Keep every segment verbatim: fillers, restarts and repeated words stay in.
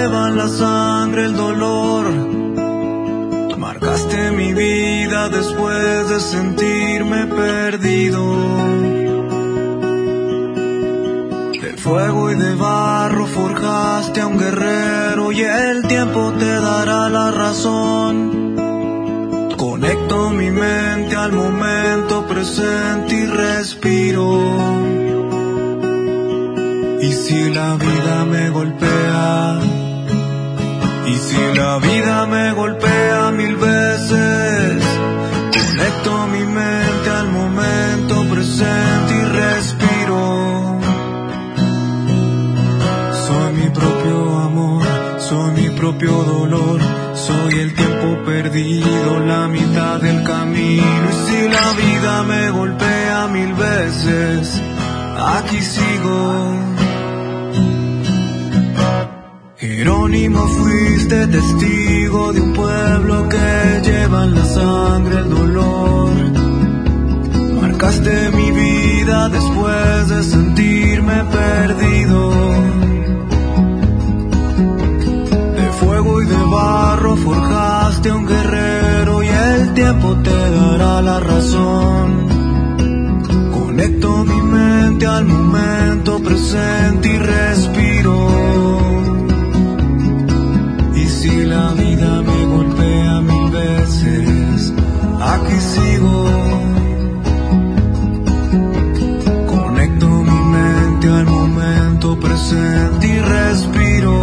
llevan la sangre, el dolor. Marcaste mi vida después de sentirme perdido. De fuego y de barro forjaste a un guerrero y el tiempo te dará la razón. Conecto mi mente al momento presente y respiro. Y si la vida me golpea, y si la vida me golpea mil veces, conecto mi mente al momento presente y respiro. Soy mi propio amor, soy mi propio dolor, soy el tiempo perdido, la mitad del camino. Y si la vida me golpea mil veces, aquí sigo. Jerónimo, fuiste testigo de un pueblo que lleva en la sangre el dolor. Marcaste mi vida después de sentirme perdido. De fuego y de barro forjaste a un guerrero y el tiempo te dará la razón. Conecto mi mente al momento presente y respiro. Si la vida me golpea mil veces, aquí sigo. Conecto mi mente al momento presente y respiro.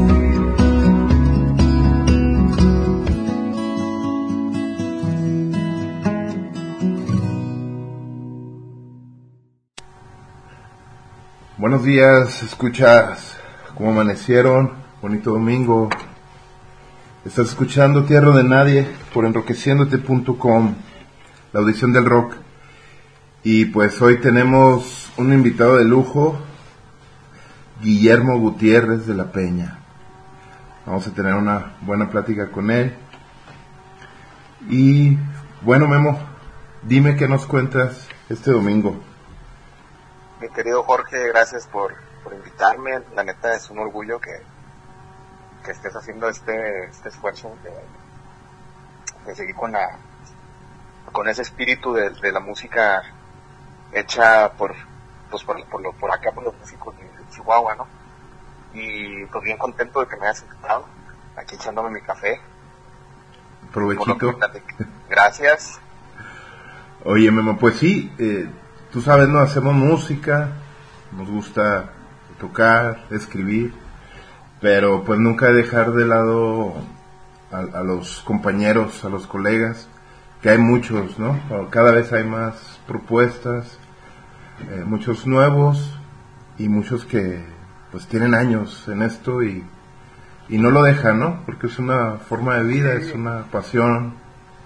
Buenos días, escuchas cómo amanecieron, bonito domingo. Estás escuchando Tierra de Nadie por enroqueciéndote punto com, la audición del rock. Y pues hoy tenemos un invitado de lujo, Guillermo Gutiérrez de la Peña. Vamos a tener una buena plática con él. Y bueno, Memo, dime qué nos cuentas este domingo. Mi querido Jorge, gracias por, por invitarme. La neta es un orgullo que que estés haciendo este este esfuerzo de, de seguir con la con ese espíritu de, de la música hecha por pues por, por, lo, por acá por los músicos de, de Chihuahua, ¿no? Y pues bien contento de que me hayas invitado, aquí echándome mi café. Provechito. Gracias. Oye, Memo, pues sí, eh, tú sabes, no hacemos música, nos gusta tocar, escribir, pero pues nunca dejar de lado a, a los compañeros, a los colegas, que hay muchos, ¿no? Cada vez hay más propuestas, eh, muchos nuevos y muchos que pues tienen años en esto y, y no lo dejan, ¿no? Porque es una forma de vida, sí. Es una pasión.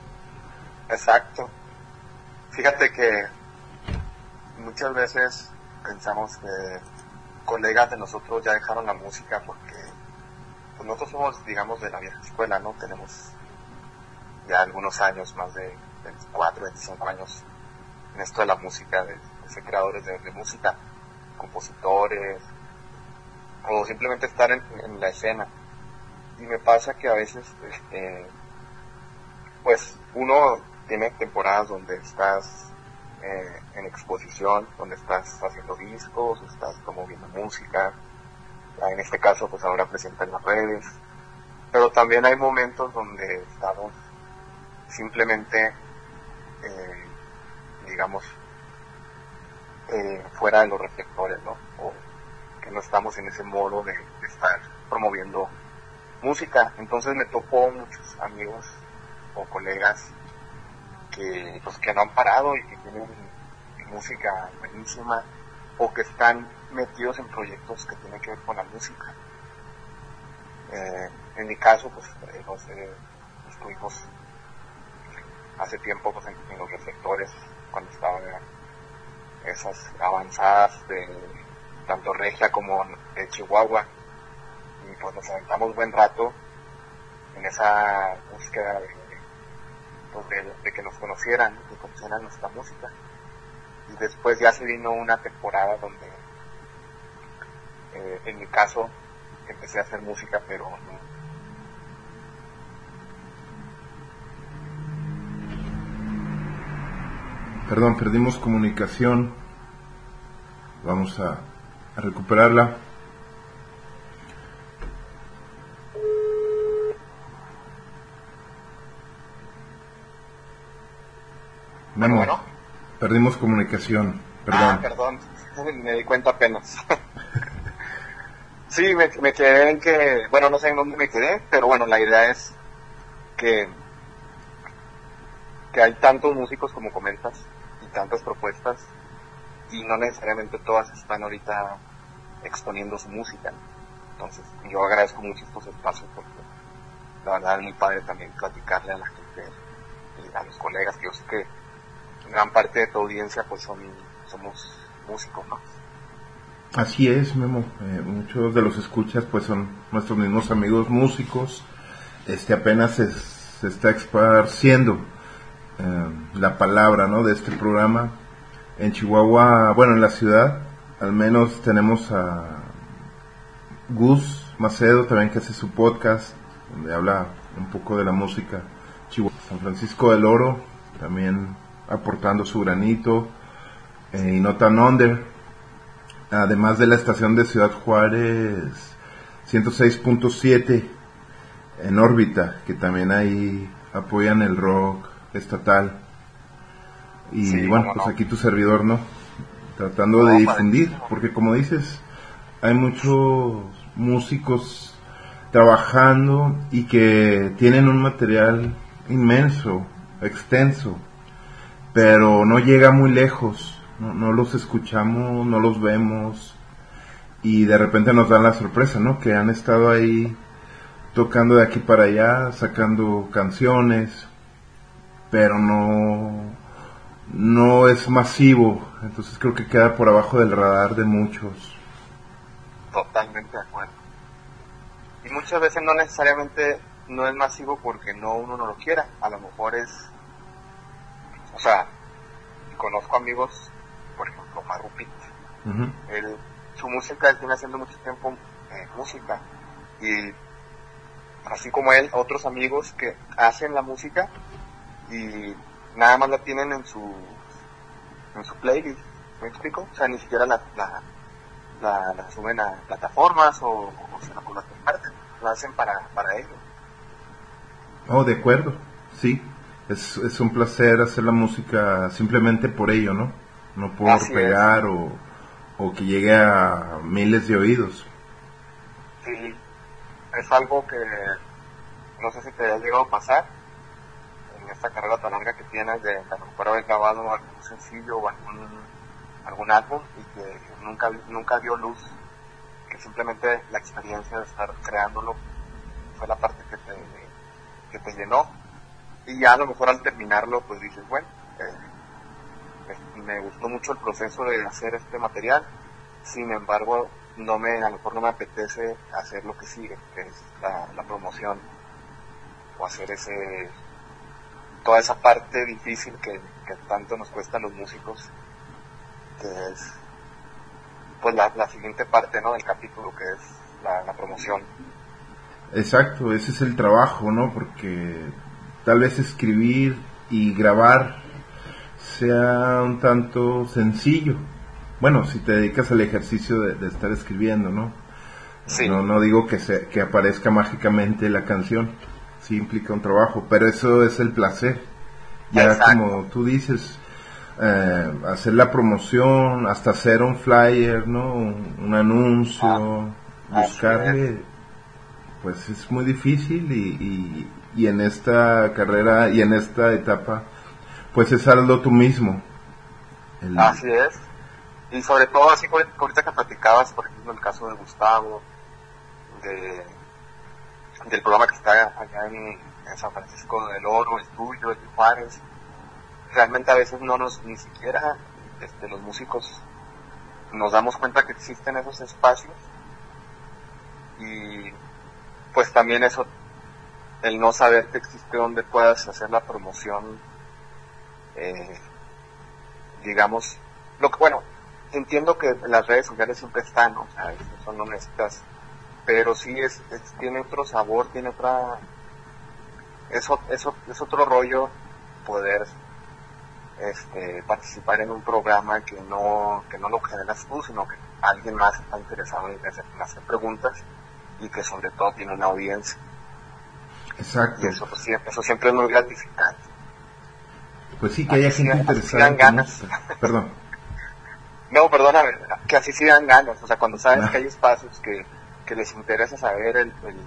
Exacto. Fíjate que muchas veces pensamos que colegas de nosotros ya dejaron la música porque pues nosotros somos, digamos, de la vieja escuela, ¿no? Tenemos ya algunos años, más de veinticuatro, veinticinco años en esto de la música, de, de ser creadores de, de música, compositores, o simplemente estar en, en la escena. Y me pasa que a veces, este, pues, uno tiene temporadas donde estás eh, en exposición, donde estás haciendo discos, estás promoviendo música. En este caso, pues ahora presenta en las redes, pero también hay momentos donde estamos simplemente, eh, digamos, eh, fuera de los reflectores, ¿no? O que no estamos en ese modo de, de estar promoviendo música. Entonces me tocó muchos amigos o colegas que, pues, que no han parado y que tienen música buenísima o que están metidos en proyectos que tienen que ver con la música. Eh, en mi caso, pues, eh, no sé, estuvimos hace tiempo pues, en, en los reflectores, cuando estaban esas avanzadas de tanto Regia como de Chihuahua, y pues nos aventamos buen rato en esa búsqueda de, pues, de, de que nos conocieran, de que conocieran nuestra música. Y después ya se vino una temporada donde, eh, en mi caso, que empecé a hacer música, pero no. Perdón, perdimos comunicación. Vamos a, a recuperarla. Memo, Bueno, perdimos comunicación. Perdón. Ah, perdón, me di cuenta apenas. Sí, me, me quedé en que, bueno, no sé en dónde me quedé, pero bueno, la idea es que, que hay tantos músicos como comentas y tantas propuestas y no necesariamente todas están ahorita exponiendo su música. Entonces, yo agradezco mucho estos espacios porque la verdad es muy padre también platicarle a la gente, a los colegas, que yo sé que gran parte de tu audiencia pues son somos músicos, ¿no? Así es, Memo. Eh, muchos de los escuchas pues son nuestros mismos amigos músicos. Este apenas se, se está esparciendo eh, la palabra, ¿no?, de este programa. En Chihuahua, bueno, en la ciudad, al menos tenemos a Gus Macedo también, que hace su podcast, donde habla un poco de la música Chihuahua. San Francisco del Oro, también aportando su granito, eh, y no tan under, además de la estación de Ciudad Juárez ciento seis punto siete en órbita, que también ahí apoyan el rock estatal. Y Sí, bueno, pues no. aquí tu servidor, ¿no?, tratando No, de difundir, padrísimo. porque como dices, hay muchos músicos trabajando y que tienen un material inmenso, extenso, pero no llega muy lejos, no, no los escuchamos, no los vemos, y de repente nos dan la sorpresa, ¿no?, que han estado ahí tocando de aquí para allá, sacando canciones, pero no, no es masivo, entonces creo que queda por abajo del radar de muchos. Totalmente de acuerdo. Y muchas veces no necesariamente no es masivo porque no uno no lo quiera, a lo mejor es, o sea, conozco amigos, por ejemplo, Maru Pitt, Uh-huh. él, su música, él tiene haciendo mucho tiempo eh, música, y así como él, otros amigos que hacen la música y nada más la tienen en su en su playlist, ¿me explico? O sea, ni siquiera la la, la, la suben a plataformas o, o se la comparten, la hacen para, para ellos. Oh, de acuerdo, sí, es, es un placer hacer la música simplemente por ello, ¿no? No por Así pegar o, o que llegue a miles de oídos. Sí, es algo que no sé si te ha llegado a pasar en esta carrera tan larga que tienes de a lo mejor haber grabado algún sencillo o algún algún álbum y que nunca nunca dio luz, que simplemente la experiencia de estar creándolo fue la parte que te que te llenó, y ya a lo mejor al terminarlo pues dices, bueno, eh, eh, me gustó mucho el proceso de hacer este material, sin embargo no me, a lo mejor no me apetece hacer lo que sigue, que es la, la promoción, o hacer ese, toda esa parte difícil que, que tanto nos cuesta a los músicos, que es pues la, la siguiente parte, ¿no?, del capítulo, que es la, la promoción. Exacto, ese es el trabajo, ¿no? Porque tal vez escribir y grabar sea un tanto sencillo. Bueno, si te dedicas al ejercicio de, de estar escribiendo, ¿no? Sí. No, no digo que, se, que aparezca mágicamente la canción, sí implica un trabajo, pero eso es el placer. Ya Exacto. como tú dices, eh, hacer la promoción, hasta hacer un flyer, ¿no? Un, un anuncio, Ah, buscarle, pues es muy difícil, y, y, y en esta carrera y en esta etapa, pues es hazlo tú mismo. El, Así es. Y sobre todo, así como ahorita que platicabas, por ejemplo, el caso de Gustavo, de del programa que está allá en, en San Francisco del Oro, el tuyo, el de Juárez, realmente a veces no nos, ni siquiera este, los músicos nos damos cuenta que existen esos espacios, y pues también eso, el no saber que existe donde puedas hacer la promoción, eh, digamos, lo que, bueno, entiendo que las redes sociales siempre están, ¿no? O sea, eso no necesitas pero sí es, es tiene otro sabor, tiene otra, eso, eso es otro rollo poder este participar en un programa que no que no lo generas tú, sino que alguien más está interesado en hacer, en hacer preguntas y que sobre todo tiene una audiencia. Exacto. Y eso, pues, eso siempre es muy gratificante. Pues sí, que haya así, gente así interesada. Dan ganas. Perdón. No, perdóname, que así sí dan ganas. O sea, cuando sabes no. que hay espacios que, que les interesa saber el, el,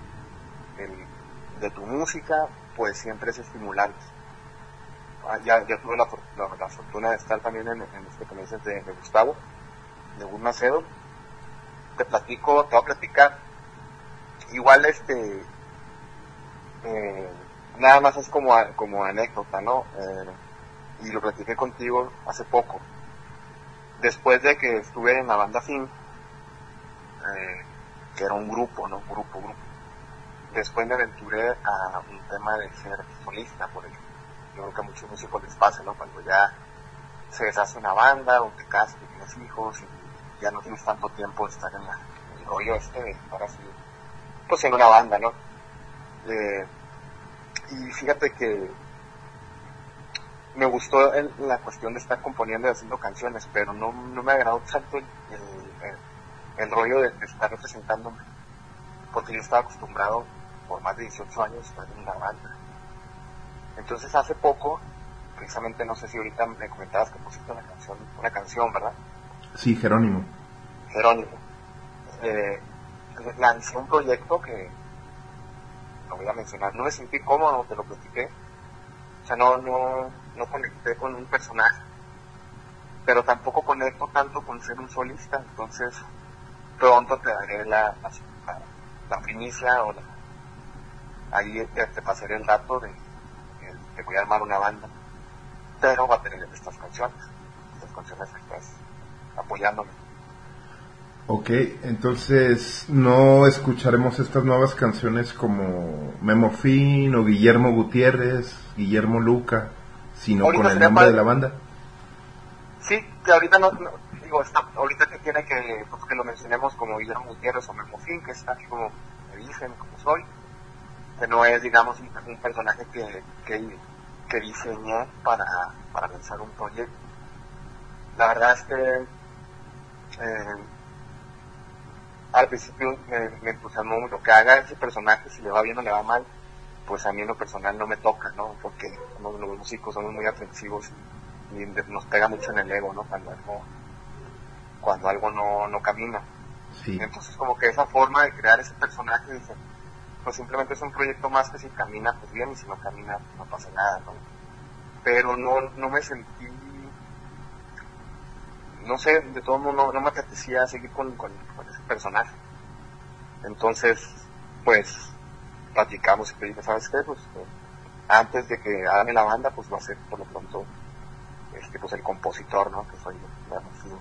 el de tu música, pues siempre es estimulante. Ah, ya, ya tuve la, la, la fortuna de estar también en, en este que me dices de, de Gustavo, de Gus Macedo. Te platico, te voy a platicar. Igual este, eh, nada más es como, como anécdota, ¿no? Eh, y lo platiqué contigo hace poco. Después de que estuve en la banda Fin, eh, que era un grupo, ¿no? Grupo, grupo. Después me aventuré a un tema de ser solista, por ejemplo. Yo creo que a muchos músicos les pasa, ¿no? Cuando ya se deshace una banda, o te casas, tienes hijos, y ya no tienes tanto tiempo de estar en, la, en el rollo este de, ahora sí, pues en una banda, ¿no? Eh, y fíjate que me gustó el, la cuestión de estar componiendo y haciendo canciones, pero no, no me agradó tanto el, el, el, el rollo de, de estar representándome, porque yo estaba acostumbrado por más de dieciocho años a estar en una banda. Entonces hace poco, precisamente no sé si ahorita me comentabas que pusiste una canción, una canción, ¿verdad? Sí, Jerónimo. Jerónimo. Eh, lancé un proyecto que, no voy a mencionar, no me sentí cómodo, te lo platiqué. O sea, no, no, no conecté con un personaje, pero tampoco conecto tanto con ser un solista, entonces pronto te daré la, la, la, la primicia o la, ahí te, te pasaré el dato de que voy a armar una banda, pero va a tener estas canciones, estas canciones que estás apoyándome. Ok, entonces no escucharemos estas nuevas canciones como Memo Fin o Guillermo Gutiérrez, Guillermo Luca, sino ahorita con el nombre padre. de la banda. Sí, que ahorita no, no digo, está, ahorita que quiere que, pues, que lo mencionemos como Guillermo Gutiérrez o Memo Fin, que está aquí como me dicen, como soy, que no es, digamos, un, un personaje que, que, que diseñé para, para lanzar un proyecto. La verdad es que eh, al principio me, me entusiasmó lo que haga ese personaje, si le va bien o le va mal, pues a mí en lo personal no me toca, ¿no? Porque somos, los músicos somos muy aprensivos y nos pega mucho en el ego, ¿no? Cuando algo, cuando algo no, no camina. Sí. Entonces como que esa forma de crear ese personaje, dice, pues simplemente es un proyecto más que si camina pues bien y si no camina pues no pasa nada, ¿no? Pero no, no me sentí, no sé, de todo modo no, no me apetecía seguir con, con, con ese personaje. Entonces, pues, platicamos y te dije, ¿sabes qué? Pues, eh, antes de que hagan la banda, pues va a ser por lo pronto, este, pues el compositor, ¿no? Que soy yo, ¿verdad? Sí.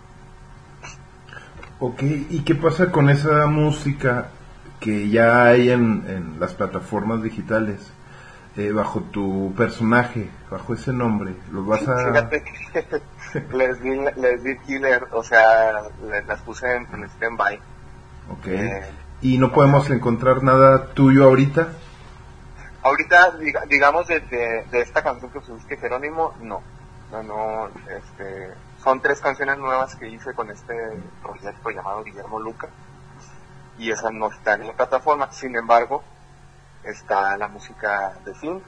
Ok, ¿y qué pasa con esa música que ya hay en, en las plataformas digitales, eh, bajo tu personaje, bajo ese nombre? ¿Los vas a...? Fíjate que les di, les di killer, o sea, les, las puse en, en stand-by. Ok, eh, ¿y no podemos sea, encontrar nada tuyo ahorita? Ahorita, diga, digamos, de, de, de esta canción que subiste, Jerónimo, no. No, no, este... Son tres canciones nuevas que hice con este proyecto llamado Guillermo Luca. Y esas no están en la plataforma, sin embargo está la música de Fin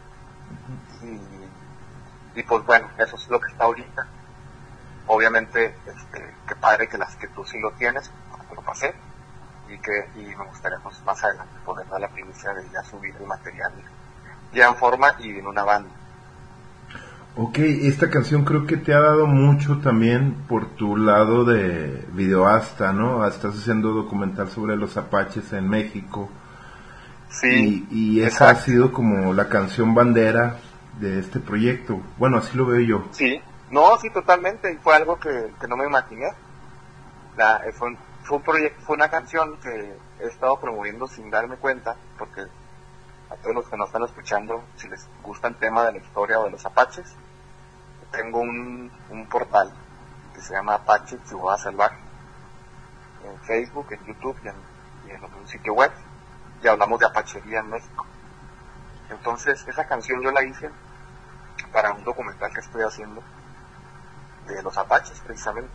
y, y pues bueno, eso es lo que está ahorita. Obviamente este, qué padre que las que tú sí lo tienes, te lo pasé y que y me gustaría pues, más adelante poder dar la primicia de ya subir el material ya en forma y en una banda. Ok, esta canción creo que te ha dado mucho también por tu lado de videoasta, ¿no? Estás haciendo documental sobre los apaches en México. Sí. Y, y esa exacto. ha sido como la canción bandera de este proyecto. Bueno, así lo veo yo. Sí, no, sí, totalmente. Y fue algo que, que no me imaginé. La, fue, un, fue un proyecto, fue una canción que he estado promoviendo sin darme cuenta, porque a todos los que nos están escuchando, si les gusta el tema de la historia o de los apaches, tengo un, un portal que se llama Apache Chihuahua Salvaje, en Facebook, en YouTube y en, y en un sitio web y hablamos de apachería en México. Entonces, esa canción yo la hice para un documental que estoy haciendo de los apaches, precisamente.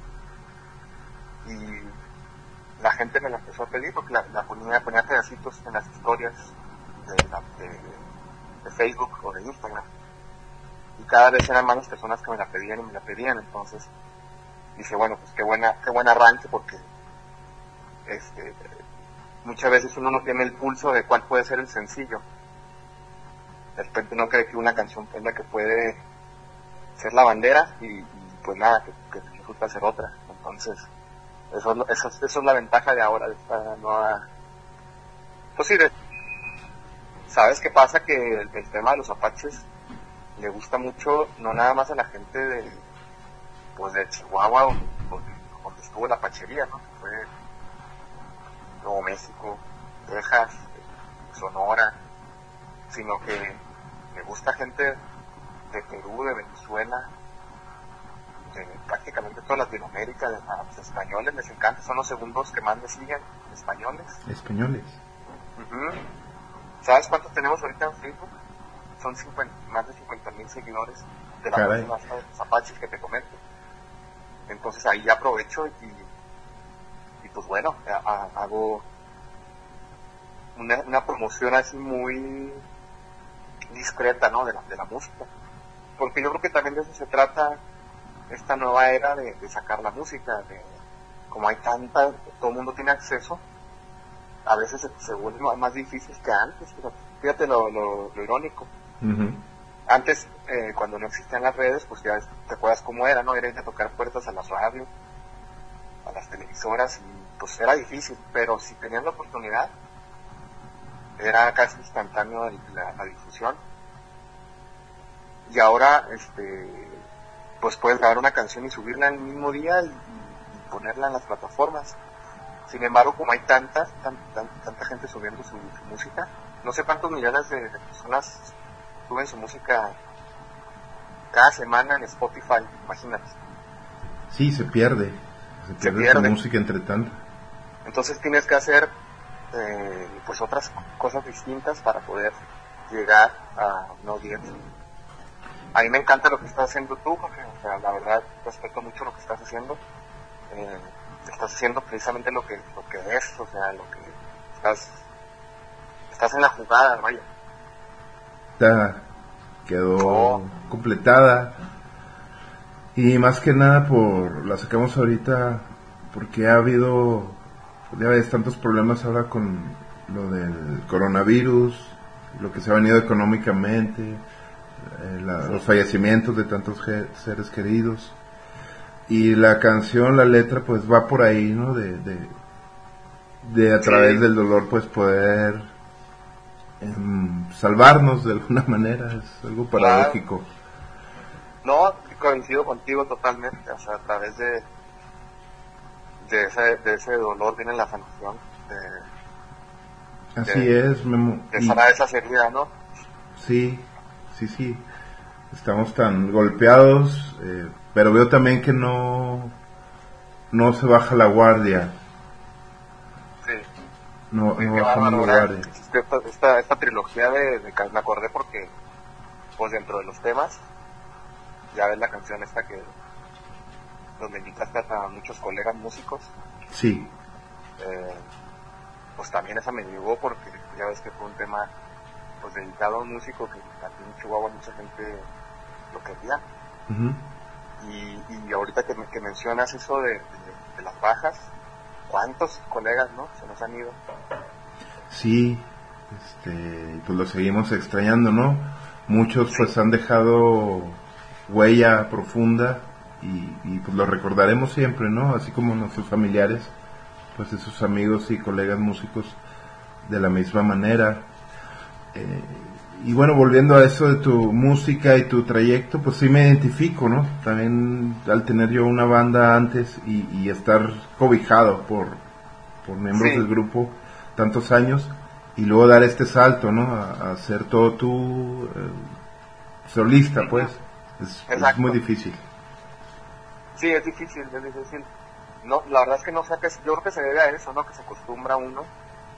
Y la gente me la empezó a pedir porque la, la ponía, ponía pedacitos en las historias de, la, de, de Facebook o de Instagram. Y cada vez eran más las personas que me la pedían y me la pedían. Entonces dije, bueno, pues qué buena, qué buen arranque, porque este, muchas veces uno no tiene el pulso de cuál puede ser el sencillo. De repente uno cree que una canción es la que puede ser la bandera y, y pues nada, que, que resulta ser otra. Entonces, eso es, lo, eso, eso es la ventaja de ahora, de esta nueva... Pues sí, de... ¿sabes qué pasa? Que el, el tema de los apaches le gusta mucho, no nada más a la gente de, pues de Chihuahua, donde, donde estuvo la apachería, ¿no? Que fue Nuevo México, Texas, Sonora, sino que le gusta gente de Perú, de Venezuela, de prácticamente toda Latinoamérica. A los españoles les encanta, son los segundos que más les siguen, españoles. Españoles. Uh-huh. ¿Sabes cuántos tenemos ahorita en Facebook? Son cincuenta, más de cincuenta mil seguidores de la página de los apaches que te comento. Entonces ahí aprovecho y, y pues bueno, a, a, hago una, una promoción así muy discreta, ¿no? De la, de la música. Porque yo creo que también de eso se trata esta nueva era de, de sacar la música. De, como hay tanta, todo el mundo tiene acceso, a veces se, se vuelve más difícil que antes. Pero fíjate lo, lo, lo irónico. Uh-huh. Antes, eh, cuando no existían las redes, pues ya te acuerdas cómo era, ¿no? Era ir a tocar puertas a las radios, a las televisoras, y pues era difícil, pero si tenías la oportunidad, era casi instantáneo la, la difusión. Y ahora, este, pues puedes grabar una canción y subirla el mismo día y, y ponerla en las plataformas. Sin embargo, como hay tantas, tan, tan, tanta gente subiendo su, su música, no sé cuántos millones de, de personas suben su música cada semana en Spotify, imagínate. Sí, se pierde, se pierde, se pierde. Su música entre tanta. Entonces tienes que hacer eh, pues otras cosas distintas para poder llegar a una audiencia. A mí me encanta lo que estás haciendo tú, porque o sea, la verdad respeto mucho lo que estás haciendo. Eh, estás haciendo precisamente lo que lo que es, o sea, lo que estás estás en la jugada, vaya. Ya quedó oh. completada, y más que nada por la sacamos ahorita porque ha habido, ya ves, tantos problemas ahora con lo del coronavirus, lo que se ha venido económicamente, eh, la, sí. los fallecimientos de tantos ge- seres queridos, y la canción, la letra pues va por ahí, ¿no? De, de, de a través sí. del dolor pues poder en salvarnos de alguna manera. Es algo paradójico. No, coincido contigo totalmente. O sea, a través de de ese, de ese dolor viene la sanación de, así de, es, Memo. De sanar esa herida, ¿no? Sí, sí, sí. Estamos tan golpeados, eh, pero veo también que no no se baja la guardia. Sí. No, no bajamos la guardia. Esta, esta, esta trilogía de, de, me acordé porque pues dentro de los temas ya ves la canción esta que donde invitaste a muchos colegas músicos. Sí. Eh, pues también esa me llegó porque ya ves que fue un tema pues dedicado a un músico que aquí en Chihuahua mucha gente lo quería. Uh-huh. y, y ahorita que, que mencionas eso de, de, de las bajas, ¿cuántos colegas no se nos han ido? Sí, este, pues lo seguimos extrañando, ¿no? Muchos pues han dejado huella profunda y, y pues lo recordaremos siempre, ¿no? Así como nuestros familiares, pues esos amigos y colegas músicos de la misma manera. Eh, y bueno, volviendo a eso de tu música y tu trayecto, pues sí me identifico, ¿no? También al tener yo una banda antes y, y estar cobijado por, por miembros sí. del grupo tantos años, y luego dar este salto, ¿no? A, a ser todo tú eh, solista, pues es, es muy difícil. Sí, es difícil, es difícil. No, la verdad es que no sé, que yo creo que se debe a eso, ¿no? Que se acostumbra uno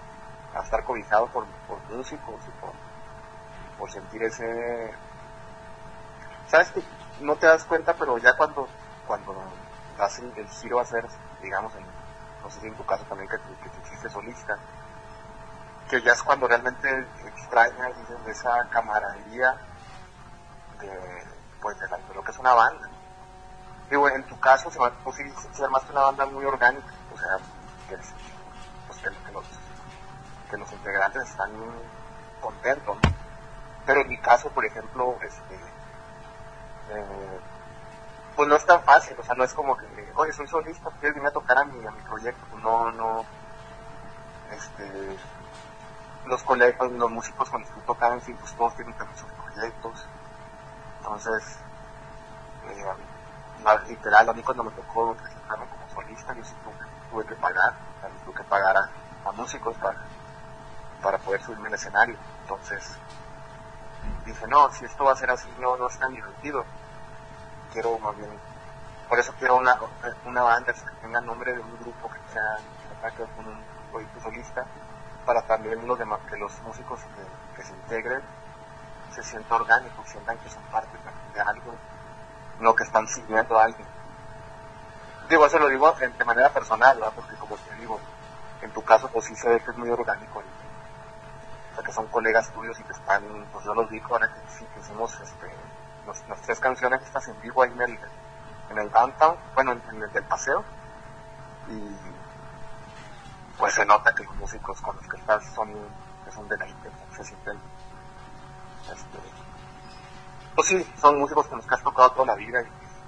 a estar cobijado por, por músicos y por, por sentir ese, sabes que no te das cuenta, pero ya cuando cuando das el, el giro a ser, digamos, en, no sé si en tu caso también que, que te hiciste solista, que ya es cuando realmente extrañas de esa camaradería de, pues de, la, de lo que es una banda. Digo, en tu caso se va a ser más que una banda muy orgánica, o sea, que, pues que, que, los, que los integrantes están contentos, ¿no? Pero en mi caso, por ejemplo, este, eh, pues no es tan fácil, o sea, no es como que, oye, soy solista, ¿quieres venir a tocar a mi, a mi proyecto? No, no, este, los colegas, los músicos cuando tú tocan, sí, pues todos tienen también sus proyectos, entonces, eh, literal, a mí cuando me tocó presentarme como solista, yo sí tuve, tuve que pagar, o sea, tuve que pagar a, a músicos para, para poder subirme al escenario. Entonces dije, no, si esto va a ser así, no, no es tan divertido. Quiero más bien, por eso quiero una, una banda que tenga nombre de un grupo que sea, que con un proyecto solista, para también los demás, que los músicos que, que se integren se sientan orgánicos, sientan que son parte de algo, no que están siguiendo a alguien. Digo, eso lo digo de manera personal, ¿verdad? Porque como te digo, en tu caso pues sí se ve que es muy orgánico, o sea que son colegas tuyos y que están, pues yo los digo ahora que sí, que hicimos este, los, las tres canciones estas en vivo ahí en el, en el downtown, bueno, en, en el del paseo, y pues se nota que los músicos con los que estás son, que son de la Inter, se sienten, este, pues sí, son músicos con los que has tocado toda la vida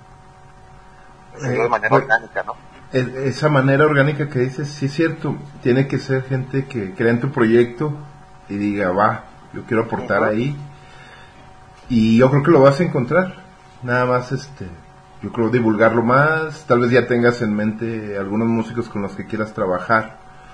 y se eh, de manera pues, orgánica, ¿no? El, esa manera orgánica que dices, sí es cierto, tiene que ser gente que crea en tu proyecto y diga, va, yo quiero aportar uh-huh. ahí, y yo creo que lo vas a encontrar, nada más este, yo creo divulgarlo más, tal vez ya tengas en mente algunos músicos con los que quieras trabajar.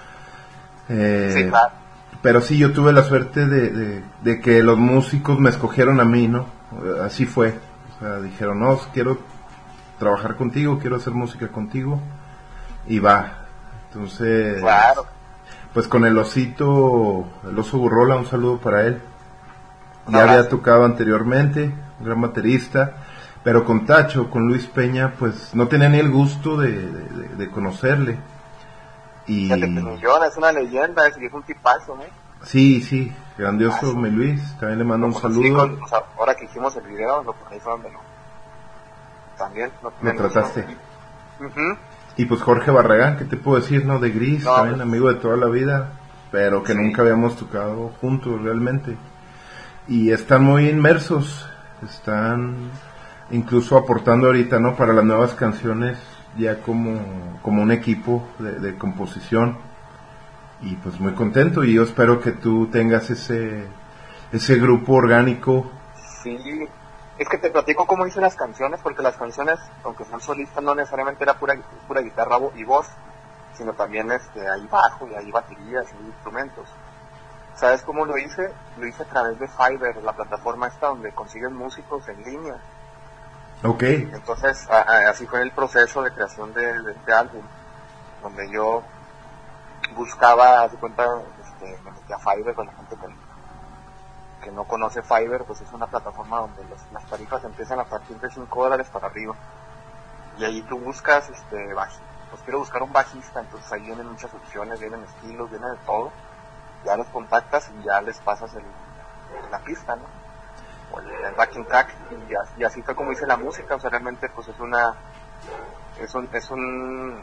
Eh, sí, claro. Pero sí, yo tuve la suerte de, de, de que los músicos me escogieron a mí, ¿no? Así fue, o sea, dijeron, no, quiero trabajar contigo, quiero hacer música contigo, y va. Entonces, claro. Pues con el osito, el oso Burrola, un saludo para él. Ya había tocado anteriormente, un gran baterista, pero con Tacho, con Luis Peña, pues no tenía ni el gusto de, de, de, de conocerle. Y fíjate que Millón es una leyenda, es un tipazo, ¿no? Sí, sí, grandioso mi Luis, también le mando un saludo. Con, o sea, ahora que hicimos el video, lo por ahí fue donde lo, también lo, lo trataste. Uh-huh. Y pues Jorge Barragán, ¿qué te puedo decir, no? De Gris, no, también pues, amigo de toda la vida, pero que sí. nunca habíamos tocado juntos realmente. Y están muy inmersos, están incluso aportando ahorita, ¿no? Para las nuevas canciones, ya como, como un equipo de, de composición. Y pues muy contento, y yo espero que tú tengas ese ese grupo orgánico. Sí, es que te platico cómo hice las canciones, porque las canciones, aunque sean solistas, no necesariamente era pura, pura guitarra y voz, sino también este, hay bajo y hay baterías y instrumentos. ¿Sabes cómo lo hice? Lo hice a través de Fiverr, la plataforma esta donde consigues músicos en línea. Ok. Entonces, a, a, así fue el proceso de creación de, de este álbum, donde yo buscaba, haz de cuenta, este, me metí a Fiverr con la gente que, que no conoce Fiverr, pues es una plataforma donde los, las tarifas empiezan a partir de cinco dólares para arriba. Y ahí tú buscas, este, baj, pues quiero buscar un bajista, entonces ahí vienen muchas opciones, vienen estilos, vienen de todo. Ya los contactas y ya les pasas el, la pista, ¿no? O el, el backing track, y, ya, y así fue como hice la música, o sea, realmente pues es una, es un, es un,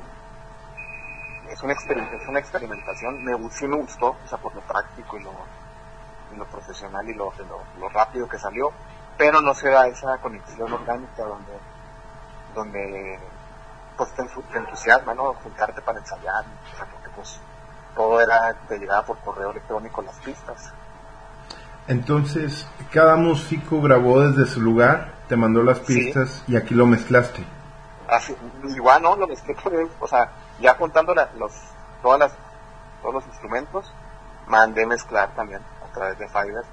es una, exper- es una experimentación, me, sí me gustó, o sea, por lo práctico y lo, y lo profesional y lo, lo, lo rápido que salió, pero no se da esa conexión orgánica donde, donde, pues te, te entusiasma, ¿no? Juntarte para ensayar, o sea, porque pues todo era, te llegaba por correo electrónico las pistas. Entonces, cada músico grabó desde su lugar, te mandó las pistas, sí, y aquí lo mezclaste. Así, igual, ¿no? Lo mezclé por él, o sea, ya juntando la, los, todas las, todos los instrumentos, mandé mezclar también a través de Fiverr.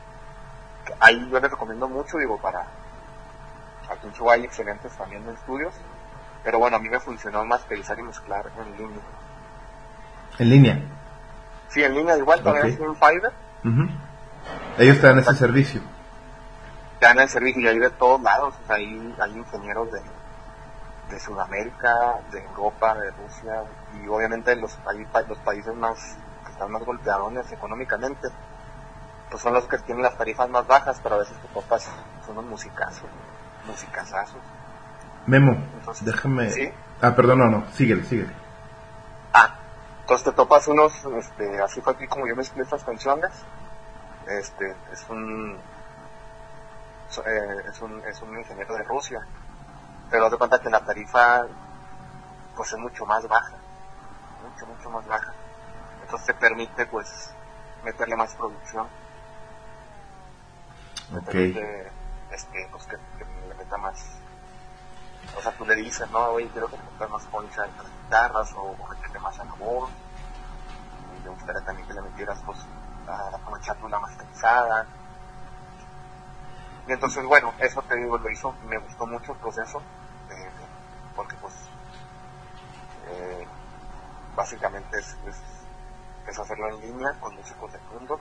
Ahí yo les recomiendo mucho, digo, para, aquí en Chihuahua hay excelentes también en estudios, pero bueno, a mí me funcionó masterizar y mezclar en línea. ¿En línea? Sí, en línea igual, también Okay. es un Fiverr. Uh-huh. Ellos te dan ese servicio. Te dan el servicio y hay de todos lados, o sea, hay, hay ingenieros de, de Sudamérica, de Europa, de Rusia, y obviamente los, hay, los países más que están más golpeadones económicamente, pues son los que tienen las tarifas más bajas, pero a veces te topas son unos musicazos, musicazazos. Memo, Entonces, déjame... ¿sí? Ah, perdón, no, no, síguele, síguele. Ah, entonces te topas unos, este, así fue aquí como yo mezclé estas canciones, este, es un, eh, es un, es un ingeniero de Rusia, pero haz de cuenta que la tarifa, pues es mucho más baja, mucho, mucho más baja, entonces te permite, pues, meterle más producción, Ok. te permite, este, pues que, que le meta más, o sea, tú le dices, no, oye, quiero que le metas más poncha a las guitarras, o, o que le más a la voz, y me gustaría también que le metieras, pues, a la echarle una masterizada. Y entonces, bueno, eso te digo, lo hizo, me gustó mucho el proceso, eh, porque pues, eh, básicamente es, es, es hacerlo en línea con músicos del mundo,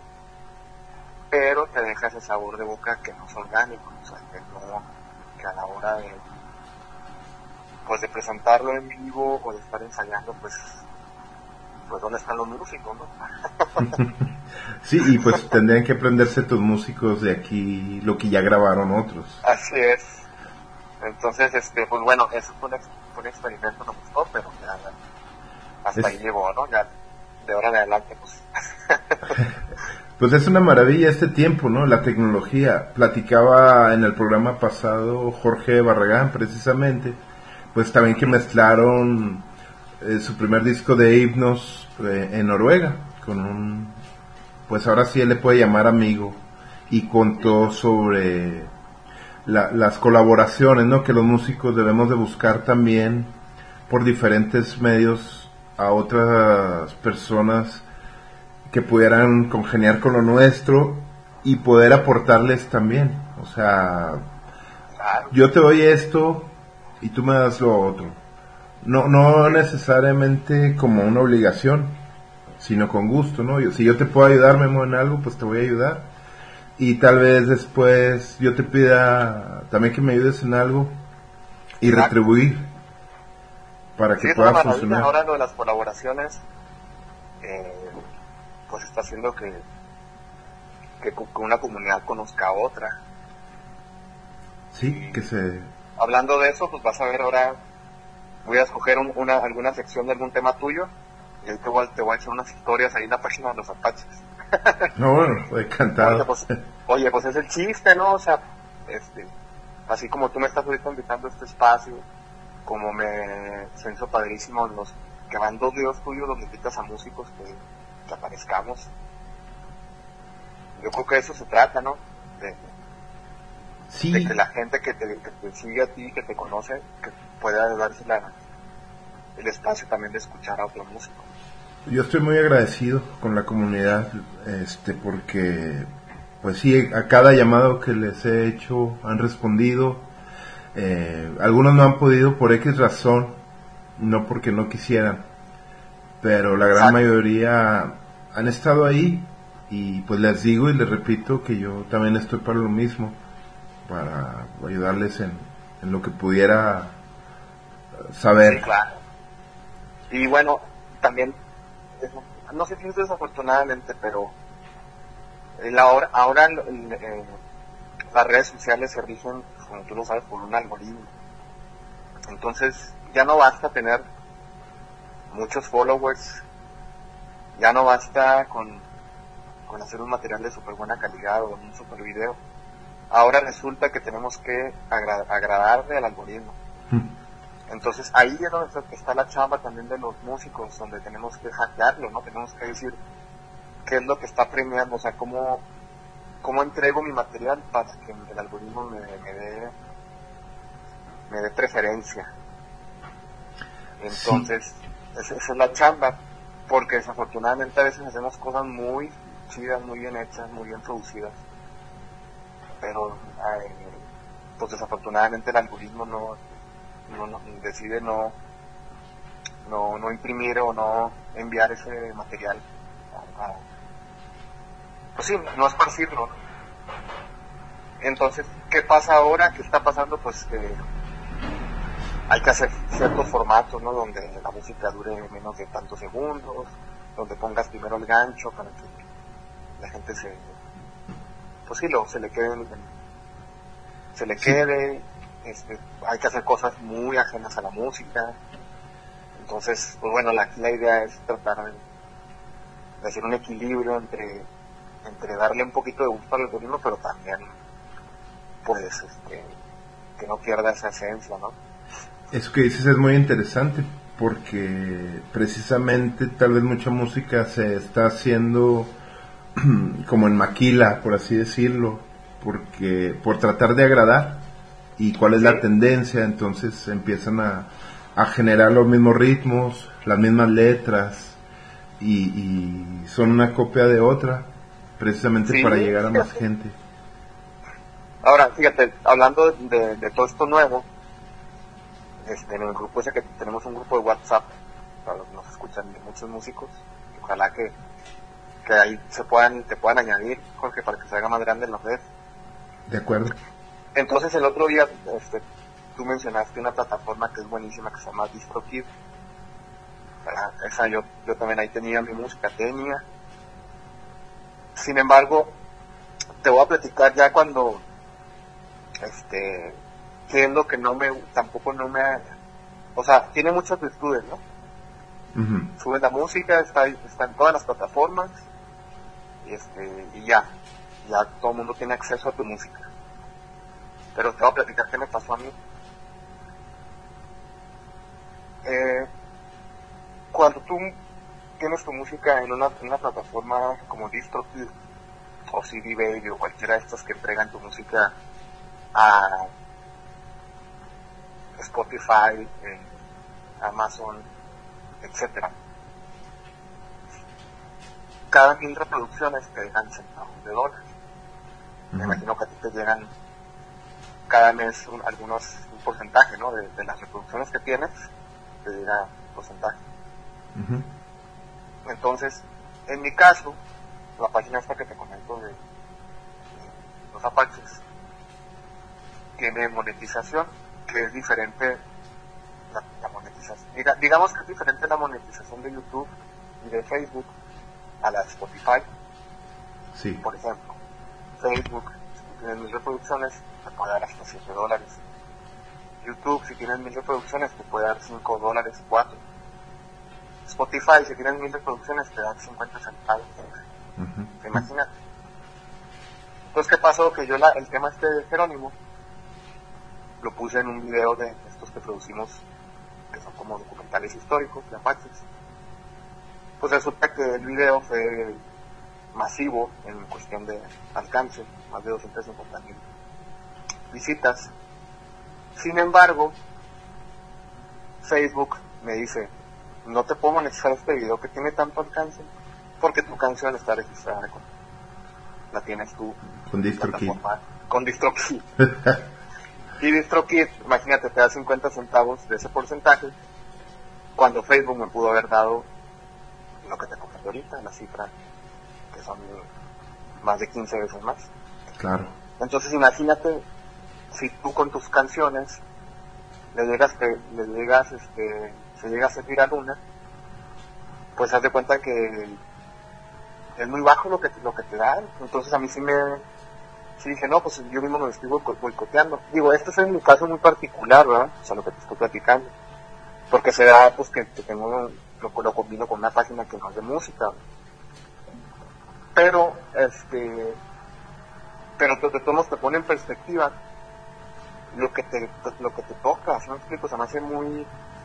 pero te deja ese sabor de boca que no es orgánico, o sea, que no, que a la hora de, pues de presentarlo en vivo o de estar ensayando, pues, pues dónde están los músicos, ¿no? Sí, y pues tendrían que aprenderse tus músicos de aquí lo que ya grabaron otros. Así es. Entonces, este, pues bueno, eso fue un, ex, fue un experimento, no gustó, pero ya, hasta es... ahí llegó, ¿no? Ya, de ahora en adelante, pues. Pues es una maravilla este tiempo, ¿no? La tecnología. Platicaba en el programa pasado Jorge Barragán, precisamente, pues también que mezclaron eh, su primer disco de himnos eh, en Noruega, con un, pues ahora sí él le puede llamar amigo, y contó sobre la, las colaboraciones, ¿no? Que los músicos debemos de buscar también por diferentes medios a otras personas que pudieran congeniar con lo nuestro y poder aportarles también. O sea, yo te doy esto y tú me das lo otro. No, no necesariamente como una obligación, sino con gusto, ¿no? Yo, si yo te puedo ayudar, Memo, en algo, pues te voy a ayudar. Y tal vez después yo te pida también que me ayudes en algo y Exacto. retribuir para sí, que pueda funcionar. Ahora lo de las colaboraciones, eh, pues está haciendo que, que, que una comunidad conozca a otra. Sí, y que se... Hablando de eso, pues vas a ver ahora, voy a escoger un, una alguna sección de algún tema tuyo y ahí te voy, te voy a echar unas historias ahí en la página de los Apaches. No, bueno, encantado. Oye pues, oye, pues es el chiste, ¿no? O sea, este, así como tú me estás ahorita invitando a este espacio, como me se hizo padrísimo los que van dos videos tuyos donde invitas a músicos que, que aparezcamos. Yo creo que de eso se trata, ¿no? De, sí. de que la gente que te, que te sigue a ti, que te conoce, que pueda darse la, el espacio también de escuchar a otro músico. Yo estoy muy agradecido con la comunidad, este, porque, pues sí, a cada llamado que les he hecho han respondido. Eh, algunos no han podido por X razón, no porque no quisieran, pero la gran Exacto. mayoría han estado ahí y pues les digo y les repito que yo también estoy para lo mismo, para ayudarles en, en lo que pudiera saber. Sí, claro. Y bueno, también no sé si es desafortunadamente, pero ahora, ahora eh, las redes sociales se rigen, como tú lo sabes, por un algoritmo. Entonces ya no basta tener muchos followers, ya no basta con, con hacer un material de súper buena calidad o un súper video. Ahora resulta que tenemos que agra- agradarle al algoritmo. Mm. Entonces ahí es donde está la chamba también de los músicos, donde tenemos que hackearlo, ¿no? Tenemos que decir qué es lo que está premiando, o sea, cómo, cómo entrego mi material para que el algoritmo me, me dé me dé preferencia. Entonces, sí. esa, esa es la chamba, porque desafortunadamente a veces hacemos cosas muy chidas, muy bien hechas, muy bien producidas, pero eh, pues desafortunadamente el algoritmo no No, no, decide no, no no imprimir o no enviar ese material a, a pues sí, no esparcirlo. Entonces, ¿qué pasa ahora? ¿Qué está pasando? Pues eh, hay que hacer ciertos formatos, ¿no? Donde la música dure menos de tantos segundos, donde pongas primero el gancho para que la gente se, pues sí, lo, se le quede, se le quede. Este, hay que hacer cosas muy ajenas a la música. Entonces, pues bueno, la, la idea es tratar de, de hacer un equilibrio entre entre darle un poquito de gusto al algoritmo, pero también pues este, que no pierda esa esencia, ¿no? Eso que dices es muy interesante, porque precisamente tal vez mucha música se está haciendo como en maquila, por así decirlo, porque por tratar de agradar y cuál es sí. la tendencia, entonces empiezan a, a generar los mismos ritmos, las mismas letras y, y son una copia de otra, precisamente sí, para llegar a fíjate. más gente. Ahora, fíjate, hablando de, de todo esto nuevo, este, en el grupo ese que tenemos un grupo de WhatsApp, para los que nos escuchan, de muchos músicos, ojalá que, que ahí se puedan, te puedan añadir, Jorge, para que se haga más grande en las redes. De acuerdo. Entonces el otro día, este, tú mencionaste una plataforma que es buenísima, que se llama DistroKid. Esa yo, yo también ahí tenía mi música, tenía. Sin embargo, te voy a platicar ya cuando, este, siendo que no me, tampoco no me, o sea, tiene muchas virtudes, ¿no? Uh-huh. Subes la música, está, está en todas las plataformas, y este, y ya, ya todo el mundo tiene acceso a tu música. Pero te voy a platicar qué me pasó a mí. Eh, cuando tú tienes tu música en una, en una plataforma como DistroKid o C D Baby o cualquiera de estas que entregan tu música a Spotify, eh, Amazon, etcétera, cada mil reproducciones te dejan centavos de dólares. Uh-huh. Me imagino que a ti te llegan cada mes un, algunos un porcentaje, ¿no? De, de las reproducciones que tienes te llega un porcentaje. Uh-huh. Entonces, en mi caso, la página esta que te comento de, de los Apaches tiene monetización, que es diferente la, la monetización. Diga, digamos que es diferente la monetización de YouTube y de Facebook a la de Spotify. Sí. Por ejemplo, Facebook, si tienes mil reproducciones, te puede dar hasta siete dólares. YouTube, si tienes mil reproducciones, te puede dar cinco dólares, cuatro. Spotify, si tienes mil reproducciones, te dan cincuenta centavos. Uh-huh. ¿Te imaginas? Entonces, ¿qué pasó? Que yo la, el tema este de Jerónimo lo puse en un video de estos que producimos, que son como documentales históricos de Apaches. Pues resulta que el video fue masivo en cuestión de alcance, más de doscientas cincuenta mil visitas. Sin embargo, Facebook me dice, no te puedo monetizar este video que tiene tanto alcance porque tu canción está registrada con, la tienes tú con DistroKid. Con DistroKid. Y DistroKid, imagínate, te da cincuenta centavos de ese porcentaje, cuando Facebook me pudo haber dado lo que te comenté ahorita, la cifra, que son más de quince veces más. Claro. Entonces imagínate, si tú con tus canciones le llegas, que, le llegas, este, se llega a hacer viral una, pues haz de cuenta que es muy bajo lo que, lo que te dan. Entonces a mí sí me, sí dije, no, pues yo mismo me estoy boicoteando. Digo, este es en mi caso muy particular, ¿verdad? O sea, lo que te estoy platicando. Porque se da, pues, que, que tengo, lo, lo combino con una página que no es de música. Pero, este, pero de todos modos te pone en perspectiva lo que te, lo que te toca, ¿sí me explico? Se me hace muy,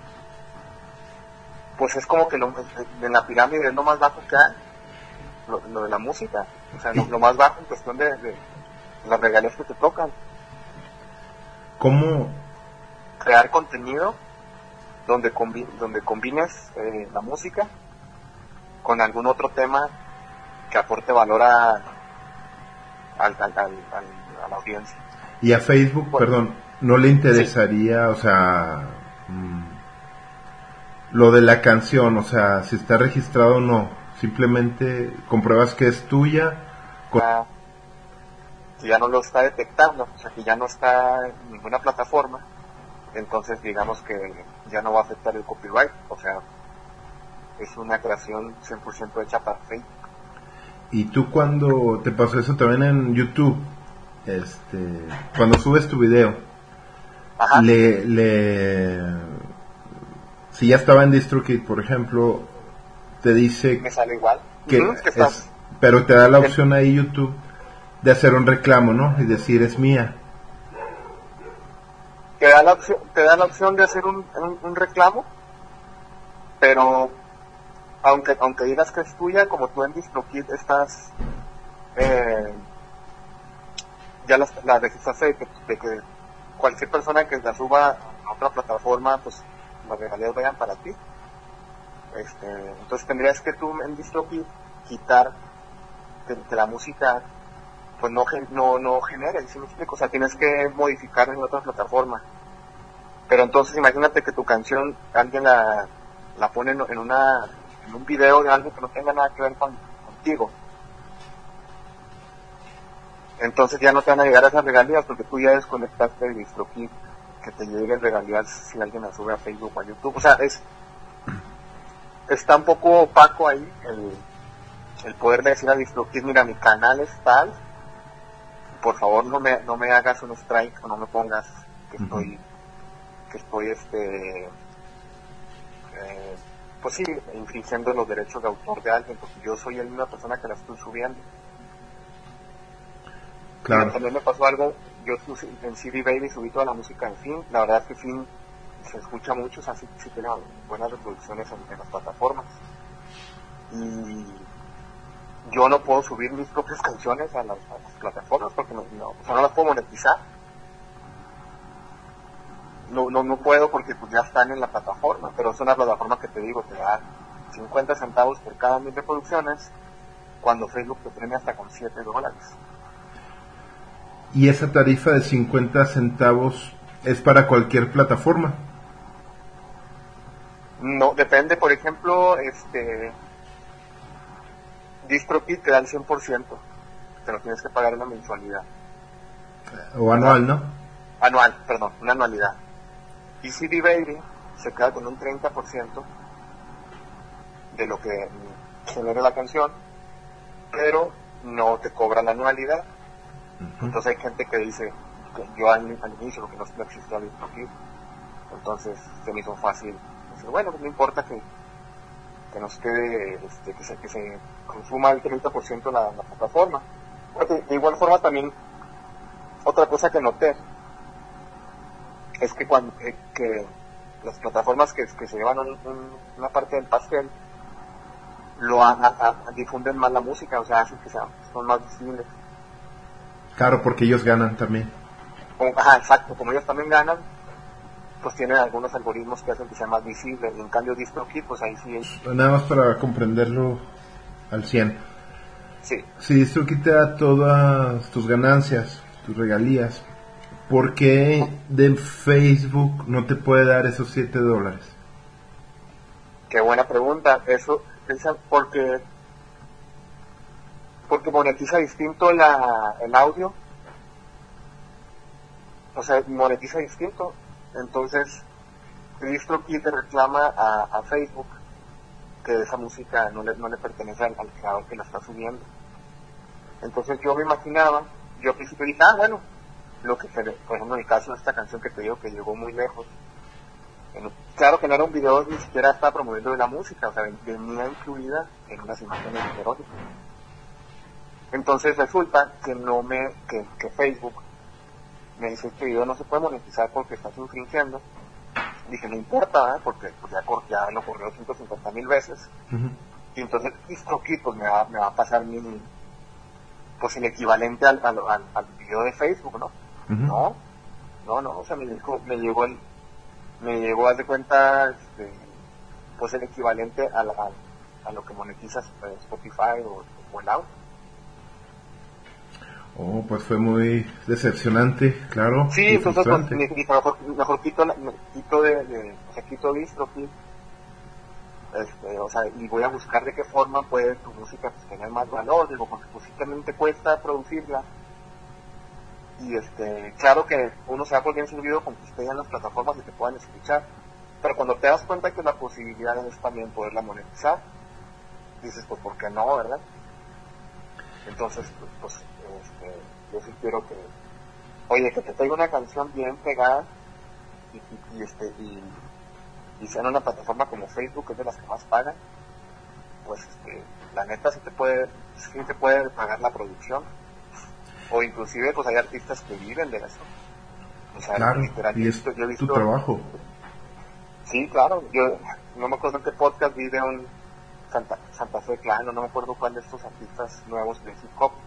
pues es como que lo, en la pirámide es lo más bajo que hay, lo, lo de la música, o sea, lo, lo más bajo en cuestión de, de las regalías que te tocan. ¿Cómo? Crear contenido donde, combi, donde combines eh, la música con algún otro tema que aporte valor a, al, al, al, al, a la audiencia. Y a Facebook, bueno, perdón, ¿no le interesaría, sí, o sea, mmm, lo de la canción, o sea, si está registrado o no, Simplemente compruebas que es tuya. Con... que ya no lo está detectando, o sea, que ya no está en ninguna plataforma, entonces digamos que ya no va a afectar el copyright, o sea, es una creación cien por ciento hecha para Facebook. Y tú cuando te pasó eso también en YouTube, este, cuando subes tu video, Ajá. le, le, si ya estaba en DistroKid, por ejemplo, te dice me sale igual, que, uh-huh, que es, pero te da la opción ahí YouTube de hacer un reclamo, ¿no? Y decir es mía. Te da la opción, te da la opción de hacer un, un, un reclamo, pero aunque aunque digas que es tuya, como tú en DistroKid estás eh, ya la, la registraste de que, de que cualquier persona que la suba a otra plataforma, pues las regalías vayan para ti. Este, entonces tendrías que tú en DistroKid quitar que, que la música pues no no no genere, ¿sí me explico? O sea, tienes que modificar en otra plataforma. Pero entonces imagínate que tu canción alguien la la pone en, en una en un video de algo que no tenga nada que ver con, contigo. Entonces ya no te van a llegar esas regalías porque tú ya desconectaste de DistroKid, que te lleguen regalías si alguien la sube a Facebook o a YouTube. O sea, es está un poco opaco ahí el, el poder decir a DistroKid, mira, mi canal es tal, por favor no me no me hagas un strike o no me pongas que estoy uh-huh. que estoy este eh, pues sí, infringiendo los derechos de autor de alguien, porque yo soy la misma persona que la estoy subiendo. Claro. También me pasó algo, yo en C D Baby subí toda la música en Fin, la verdad es que Fin se escucha mucho, o sea, sí, sí tiene buenas reproducciones en, en las plataformas. Y yo no puedo subir mis propias canciones a las, a las plataformas porque no, no, o sea, no las puedo monetizar. No, no, no puedo porque pues ya están en la plataforma, pero es una plataforma que te digo, te da cincuenta centavos por cada mil reproducciones, cuando Facebook te premia hasta con siete dólares. ¿Y esa tarifa de cincuenta centavos es para cualquier plataforma? No, depende, por ejemplo, este DistroKid te da el cien por ciento, pero tienes que pagar una mensualidad. O anual, ¿no? Anual, perdón, una anualidad. Y C D Baby se queda con un treinta por ciento de lo que genere la canción, pero no te cobra la anualidad. Uh-huh. Entonces hay gente que dice, que yo al, al inicio, porque no, no existía DistroKid, entonces se me hizo fácil decir, bueno, pues no importa que, que nos quede, este, que, se, que se consuma el treinta por ciento la, la plataforma. Porque de igual forma también, otra cosa que noté, es que cuando eh, que las plataformas que, que se llevan un, un, una parte del pastel lo a, a, a, difunden más la música, o sea, hacen que sean, son más visibles. Claro, porque ellos ganan también. Como, ajá, exacto, como ellos también ganan, pues tienen algunos algoritmos que hacen que sea más visible. Y en cambio DistroKid, pues ahí sí es... Nada más para comprenderlo al cien. Sí. Si DistroKid te da todas tus ganancias, tus regalías, ¿por qué de Facebook no te puede dar esos siete dólares? Qué buena pregunta. Eso, esa, porque porque monetiza distinto la, el audio. O sea, monetiza distinto. Entonces, DistroKid le reclama a, a Facebook que esa música no le, no le pertenece al, al creador que la está subiendo. Entonces yo me imaginaba, yo al principio dije, ah, bueno, lo que se, por ejemplo en el caso de esta canción que te digo que llegó muy lejos, en, claro que no era un video, ni siquiera estaba promoviendo de la música, o sea, venía incluida en unas imágenes eróticas. Entonces resulta que no me, que, que Facebook me dice, este video no se puede monetizar porque estás infringiendo. Dije, no importa, ¿eh? Porque pues ya, ya lo corrió ciento cincuenta mil veces. Uh-huh. Y entonces DistroKid pues me va, me va a pasar mi, pues el equivalente al, al, al, al video de Facebook, ¿no? Uh-huh. No, no, no, o sea, me llegó, me llegó el, me llegó, haz de cuenta, este, pues el equivalente a, a, a lo que monetizas eh, Spotify o, o el audio. Oh, pues fue muy decepcionante, claro. Sí, entonces pues, mejor, mejor quito, quito de, de, o sea, quito DistroKid, Este, o sea, y voy a buscar de qué forma puede tu música pues, tener más valor, digo, porque pues sí también te cuesta producirla. Y este, claro que uno se va por bien servido con que esté en las plataformas y te puedan escuchar, pero cuando te das cuenta que la posibilidad es también poderla monetizar, dices, pues, ¿por qué no, verdad? Entonces, pues, pues este, yo sí quiero que, oye, que te traiga una canción bien pegada y, y, y este, y y sea en una plataforma como Facebook, que es de las que más pagan, pues este, la neta sí te puede, sí te puede pagar la producción, o inclusive pues hay artistas que viven de eso. O sea, claro, literal, y es yo he visto, tu trabajo. Sí, claro, yo no me acuerdo en qué podcast vi de un Santa, Santa Fe Clan, no me acuerdo cuál de estos artistas nuevos de hip hop,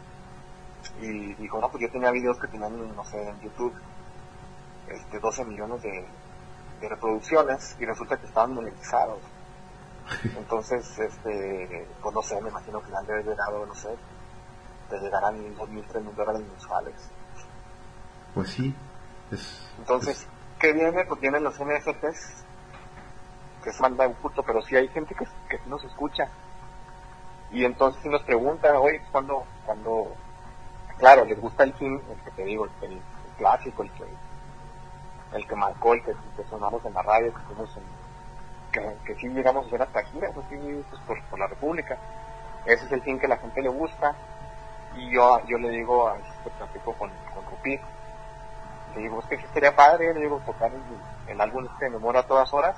y dijo, no, pues yo tenía videos que tenían, no sé, en YouTube, este, doce millones de de reproducciones y resulta que estaban monetizados. Entonces, este, pues no sé, me imagino que le han de haber llegado, no sé, te llegarán dos mil, tres mil dólares mensuales. Pues sí. Es, Entonces, es... ¿qué viene? Pues vienen los N F Ts, que se manda un culto, pero sí hay gente que, que nos escucha. Y entonces si nos pregunta, oye, cuando, cuando, claro, les gusta el film, el que te digo, el, el, el clásico, el que el que marcó, el que, que sonamos en la radio, que fuimos en, que, que sí llegamos a hacer hasta giras, así, pues, por, por la República. Ese es el fin que la gente le gusta, y yo yo le digo, a este platico con, con Rupi, le digo, es que sí sería padre, le digo, tocar el, el álbum este de Memoria a todas horas,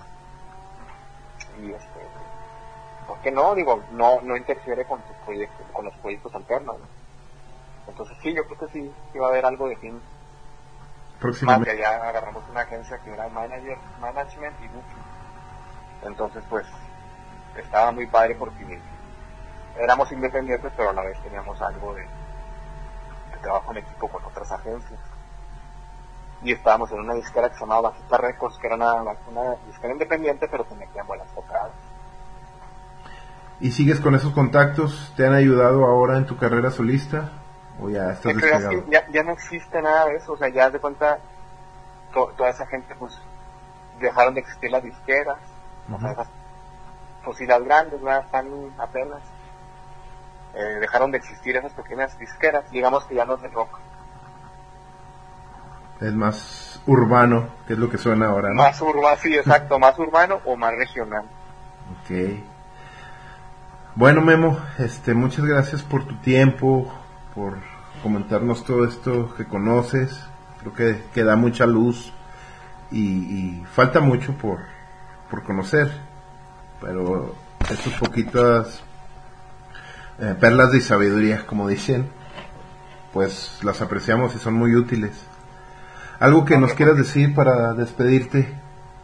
y este, ¿por qué no? Digo, no no interfiere con tus proyectos, con los proyectos alternos, ¿no? Entonces sí, yo creo que sí, sí va a haber algo de fin. Más que ya agarramos una agencia que era manager, management y booking. Entonces pues estaba muy padre porque éramos independientes, pero a la vez teníamos algo de, de trabajo en equipo con otras agencias. Y estábamos en una disquera que se llamaba Bajita Records, que era una, una disquera independiente, pero que metían buenas tocadas. ¿Y sigues con esos contactos? ¿Te han ayudado ahora en tu carrera solista? ¿O ya estás despegado? Que ya, ya no existe nada de eso, o sea, ya de cuenta, to, toda esa gente, pues, dejaron de existir las disqueras, uh-huh. O sea, esas, pues, y las grandes, ¿no? Están apenas, eh, dejaron de existir esas pequeñas disqueras, digamos que ya no es de rock. Es más urbano, que es lo que suena ahora, ¿no? Más urbano, sí, exacto, más urbano o más regional. Ok. Bueno, Memo, este, muchas gracias por tu tiempo, por comentarnos todo esto que conoces. Creo que, que da mucha luz y, y falta mucho por, por conocer, pero estas poquitas eh, perlas de sabiduría, como dicen, pues las apreciamos y son muy útiles. ¿Algo que nos quieras decir para despedirte?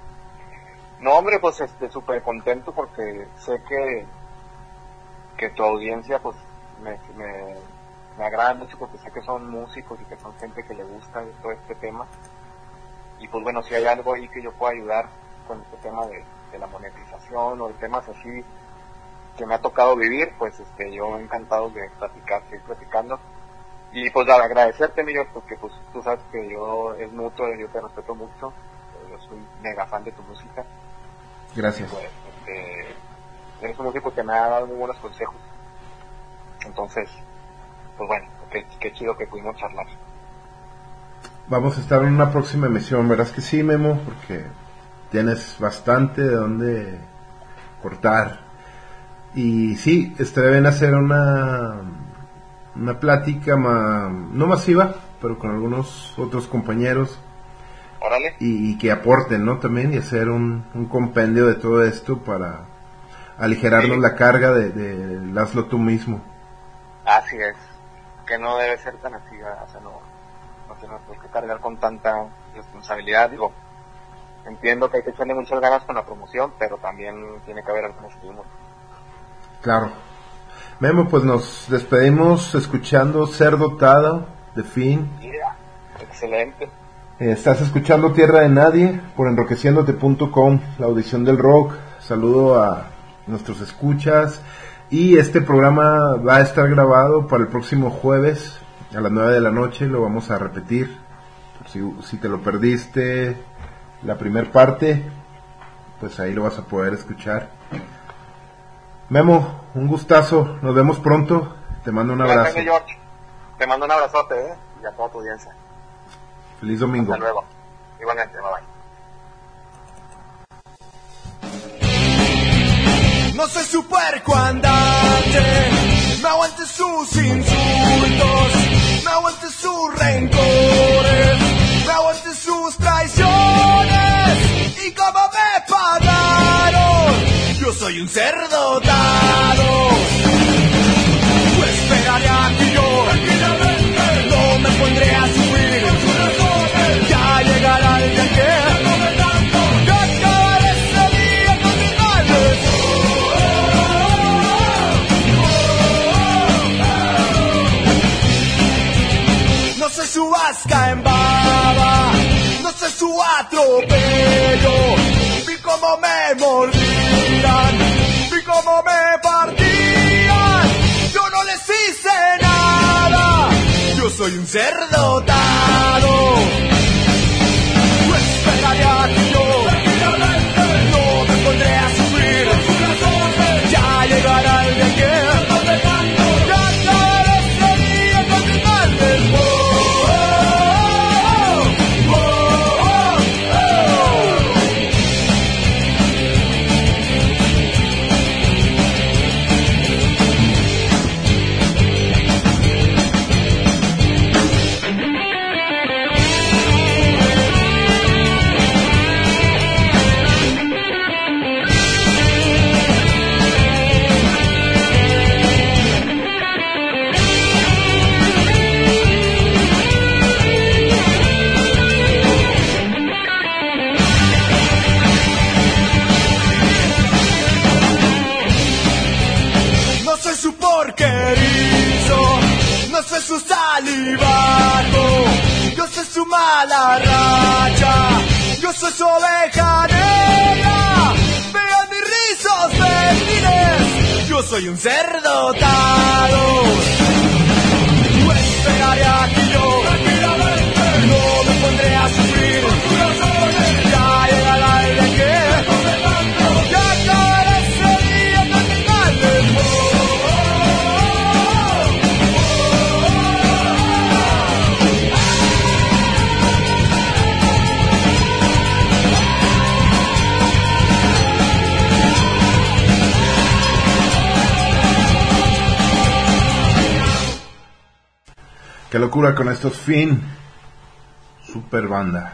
No, hombre, pues este, súper contento porque sé que que tu audiencia pues me, me me agrada mucho porque sé que son músicos y que son gente que le gusta todo este tema, y pues bueno, si hay algo ahí que yo pueda ayudar con este tema de, de la monetización o de temas así que me ha tocado vivir, pues este yo encantado de platicar, seguir platicando, y pues agradecerte, mi George, porque pues tú sabes que yo es mutuo, yo te respeto mucho, yo soy mega fan de tu música. Gracias. Y, pues, este, eres un músico que me ha dado muy buenos consejos, entonces pues bueno, qué, qué chido que pudimos charlar. Vamos a estar en una próxima emisión, verás que sí, Memo, porque tienes bastante de dónde cortar. Y sí, estaría bien hacer una una plática ma, no masiva, pero con algunos otros compañeros. Órale. Y, y que aporten, ¿no? También, y hacer un, un compendio de todo esto para aligerarnos sí. la carga de, de, de hazlo tú mismo. Así es. Que no debe ser tan así, o sea, no, no tenemos que cargar con tanta responsabilidad. Digo, entiendo que hay que echarle muchas ganas con la promoción, pero también tiene que haber algún estímulo. Claro. Memo, pues nos despedimos escuchando Ser Dotado de Fin. Yeah. Excelente. Eh, estás escuchando Tierra de Nadie por enroqueciéndote punto com, la audición del rock. Saludo a nuestros escuchas. Y este programa va a estar grabado para el próximo jueves a las nueve de la noche. Lo vamos a repetir. Si, si te lo perdiste la primera parte, pues ahí lo vas a poder escuchar. Memo, un gustazo, nos vemos pronto, te mando un abrazo. Gracias, George. Te mando un abrazote, ¿eh? Y a toda tu audiencia. Feliz domingo. Hasta luego. Igualmente, bye bye. No soy su puerco andante, no aguante sus insultos, no aguante sus rencores, no aguante sus traiciones. Y como me pagaron, yo soy un cerdo dado. Pues esperaré aquí yo, no me pondré a sufrir. Ya llegará el día que yo acabaré ese día con mis males. No soy su vasca en baba, no soy su atropello. Vi cómo me mordían, vi cómo me partían. Yo no les hice nada, yo soy un cerdo dado. Pues esperaré aquí yo, no me pondré a sufrir. Ya llegará el día que ya acabaré ese día con mis males. Oh, oh, oh, oh, oh, no soy su porquerizo, no soy su salivajo, yo soy su mala racha, yo soy su oveja negra. Vean mis rizos verdes, yo soy un cerdo dado. Pues esperaré aquí yo, no me pondré a sufrir. Ya llegará el día que ya acabaré ese día con mis males. Qué locura con estos Fin, super banda.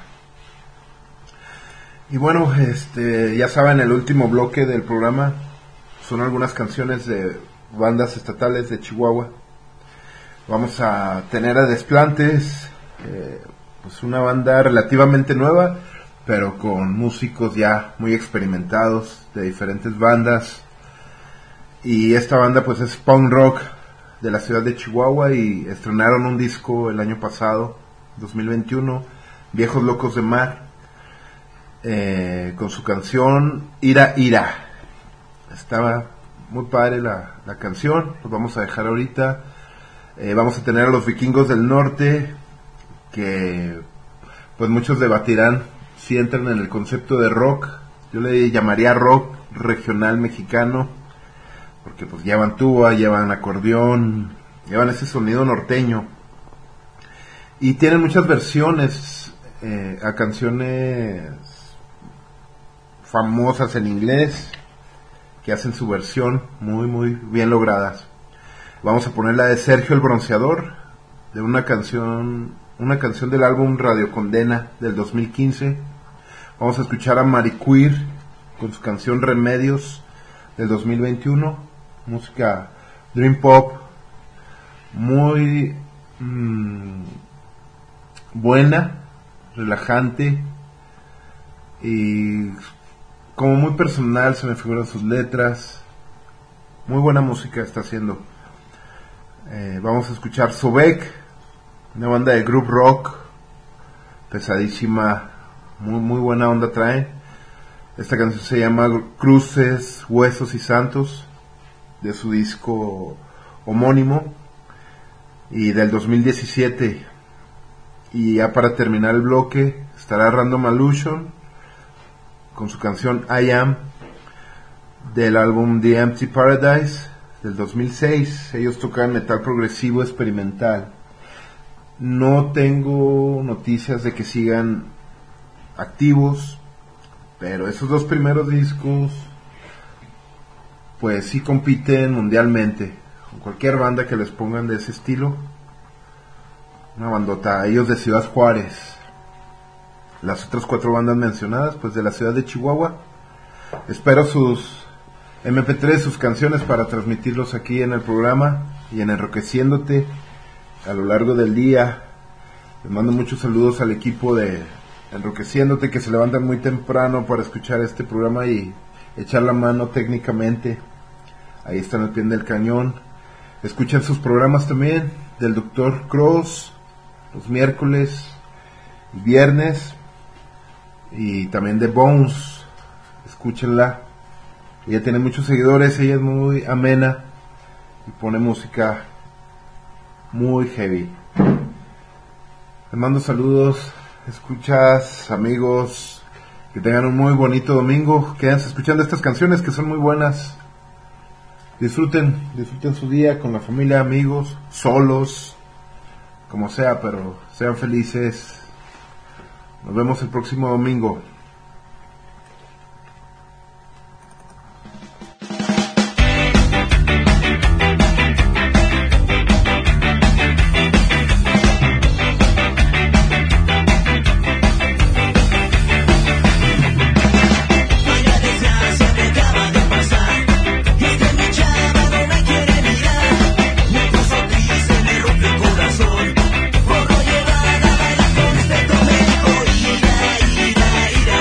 Y bueno, este, ya saben, el último bloque del programa son algunas canciones de bandas estatales de Chihuahua. Vamos a tener a Desplantes, eh, pues una banda relativamente nueva, pero con músicos ya muy experimentados de diferentes bandas. Y esta banda pues es punk rock de la ciudad de Chihuahua y estrenaron un disco el año pasado, dos mil veintiuno, Viejos Locos de Mar, eh, con su canción Ira Ira. Estaba muy padre la, la canción, los vamos a dejar ahorita. Eh, vamos a tener a los Vikingos del Norte, que pues muchos debatirán si entran en el concepto de rock. Yo le llamaría rock regional mexicano, porque pues llevan tuba, llevan acordeón, llevan ese sonido norteño. Y tienen muchas versiones eh, a canciones famosas en inglés, que hacen su versión muy muy bien logradas. Vamos a poner la de Sergio el Bronceador, de una canción, una canción del álbum Radio Condena del dos mil quince. Vamos a escuchar a Mariqueer con su canción Remedios del dos mil veintiuno, música dream pop muy mmm, buena, relajante y como muy personal, se me figuran sus letras. Muy buena música está haciendo. Eh, vamos a escuchar Sobek, una banda de group rock pesadísima, muy muy buena onda trae. Esta canción se llama Cruces, Huesos y Santos, de su disco homónimo y del dos mil diecisiete. Y ya para terminar el bloque estará Random Illusion con su canción I Am, del álbum The Empty Paradise del dos mil seis. Ellos tocan metal progresivo experimental. No tengo noticias de que sigan activos, pero esos dos primeros discos pues sí compiten mundialmente con cualquier banda que les pongan de ese estilo. Una bandota, ellos de Ciudad Juárez. Las otras cuatro bandas mencionadas pues de la ciudad de Chihuahua. Espero sus eme pe tres, sus canciones, para transmitirlos aquí en el programa y en Enroqueciéndote a lo largo del día. Les mando muchos saludos al equipo de Enroqueciéndote, que se levantan muy temprano para escuchar este programa y echar la mano técnicamente. Ahí están al pie del cañón. Escuchen sus programas también del doctor Cross los miércoles y viernes, y también de Bones. Escúchenla. Ella tiene muchos seguidores, ella es muy amena y pone música muy heavy. Les mando saludos, escuchas, amigos, que tengan un muy bonito domingo. Quédense escuchando estas canciones que son muy buenas. Disfruten, disfruten su día con la familia, amigos, solos, como sea, pero sean felices. Nos vemos el próximo domingo. Por no llevar a bailar con este tormento, ira, ira, ira.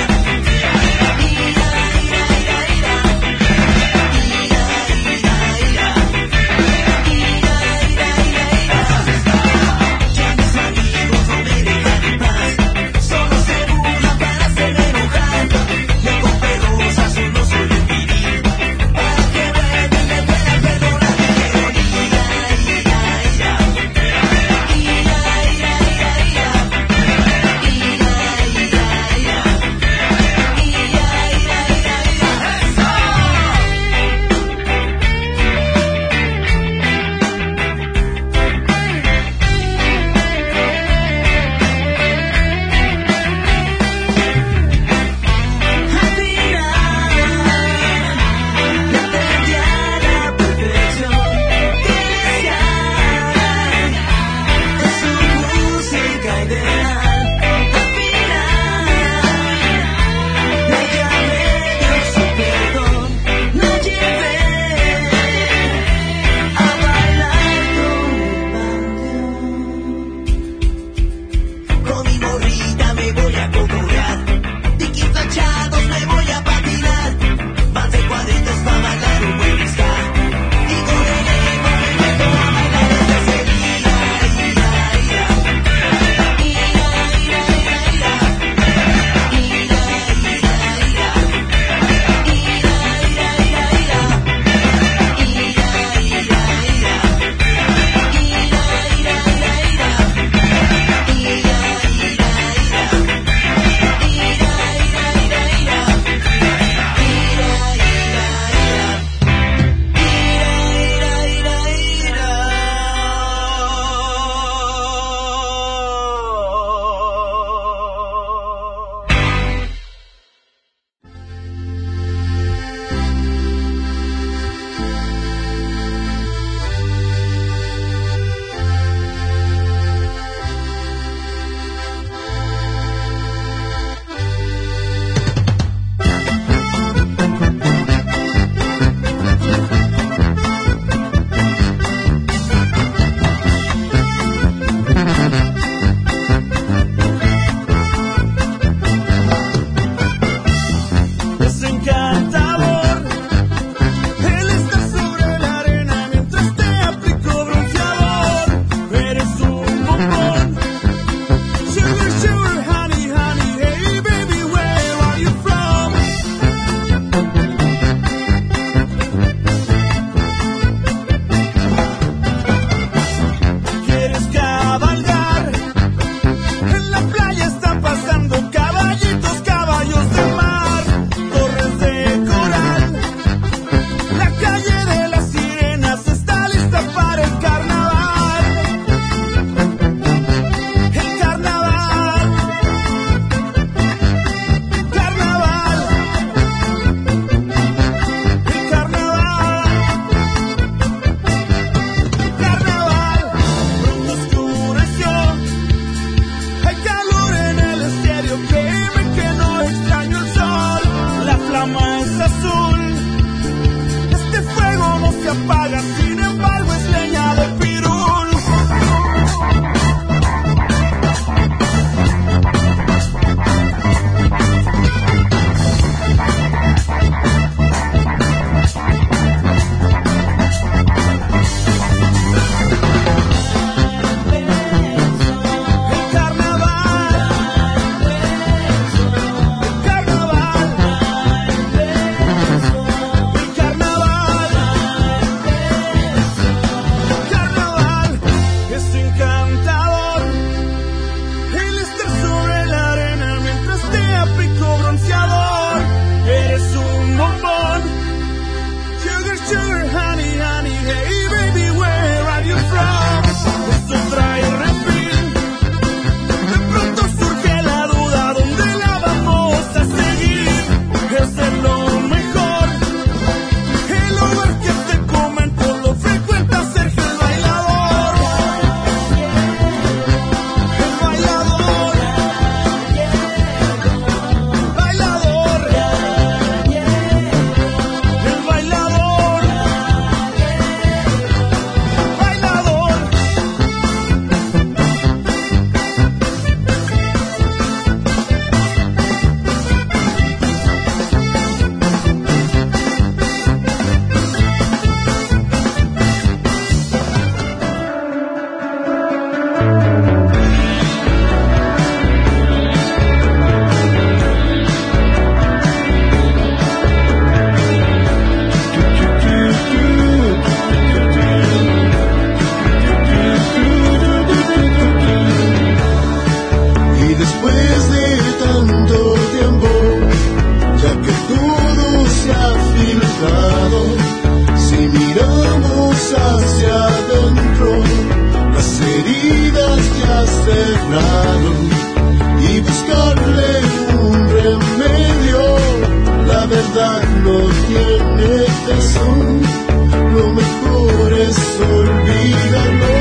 cerrado y buscarle un remedio. La verdad no tiene razón, lo mejor es olvidarlo.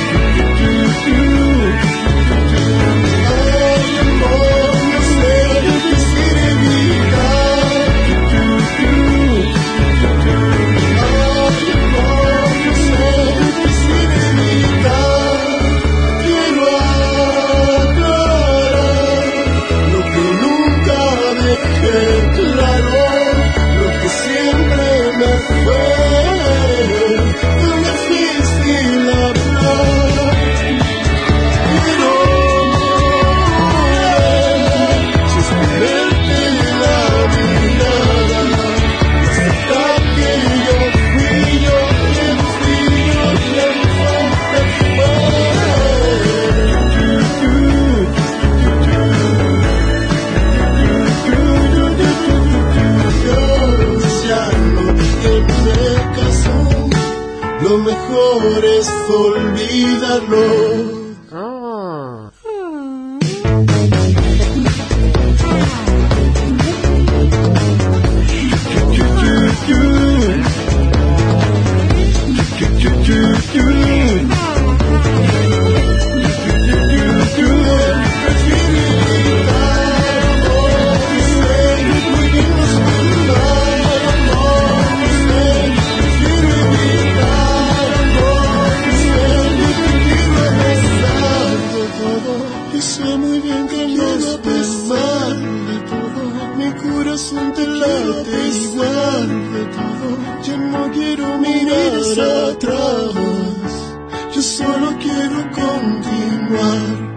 Ay, amor, no sé decir evitar. Ay, amor, no sé decir evitar. Quiero aclarar lo que nunca dejé claro, lo que siempre me fue, fue difícil hablar. Quiero sostenerte la mirada, aceptar que yo fui yo, que fui yo, que me falta lo mejor es olvidarlo. Ah. Sé muy bien que no a pesar de todo, mi corazón te late igual de todo. Yo no quiero mirar atrás, yo solo quiero continuar.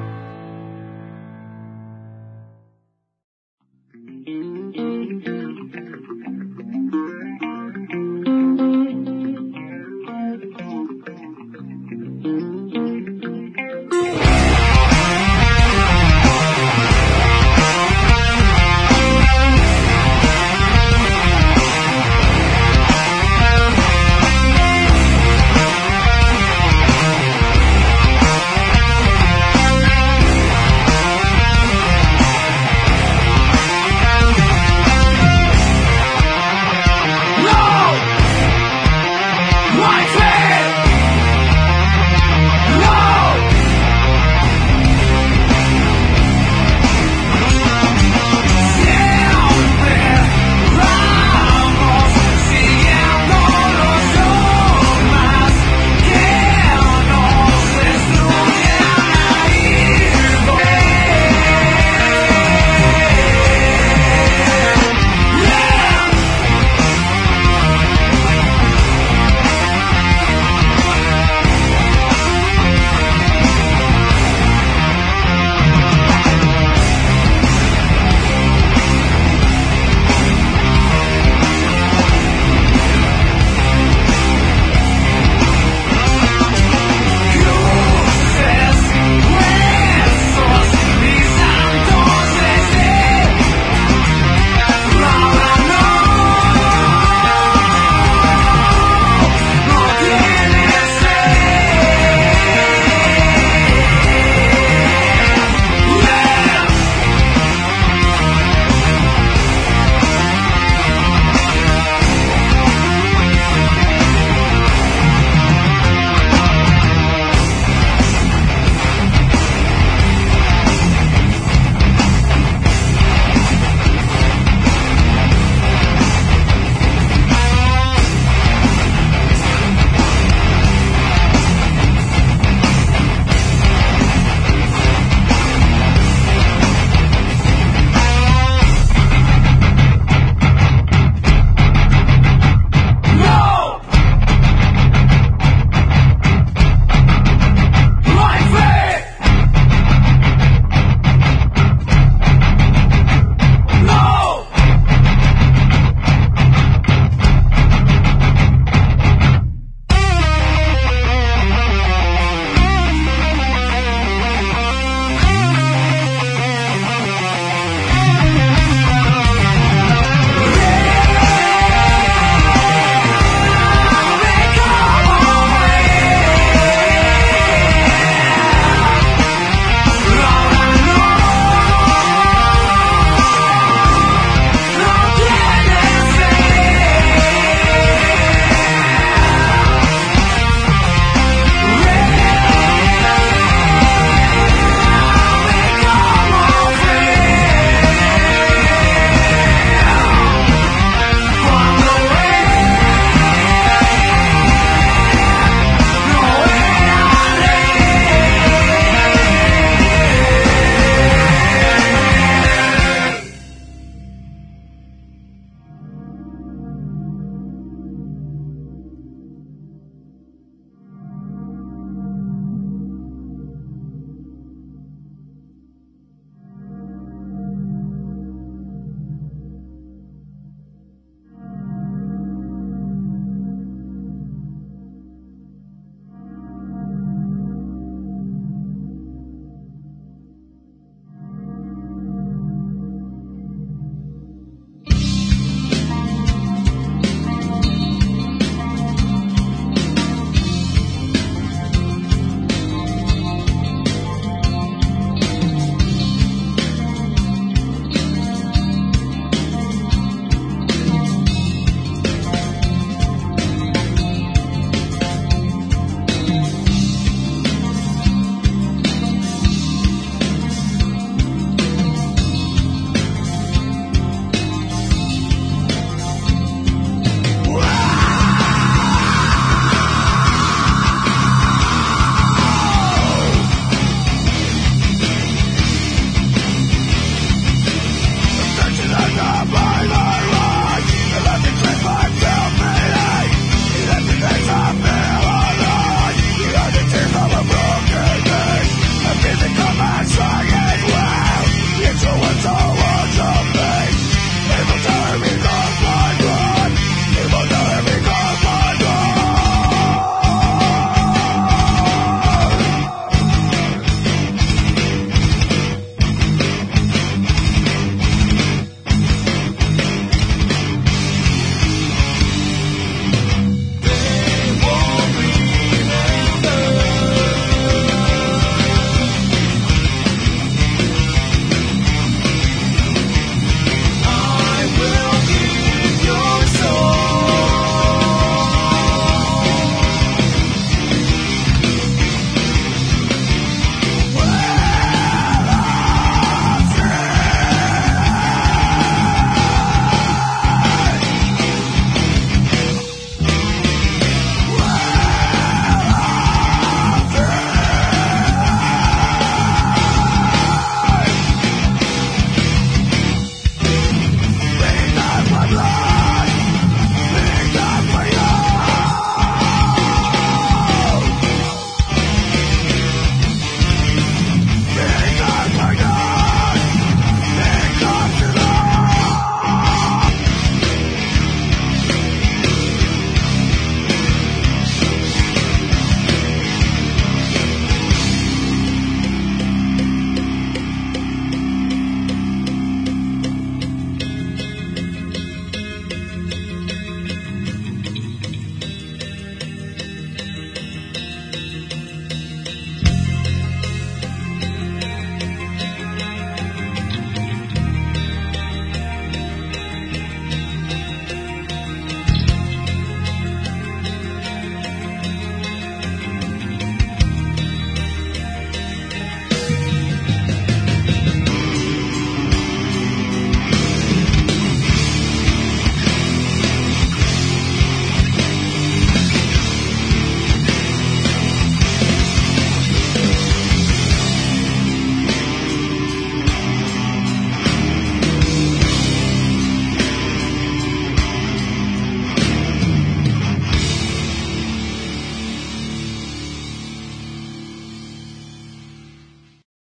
try.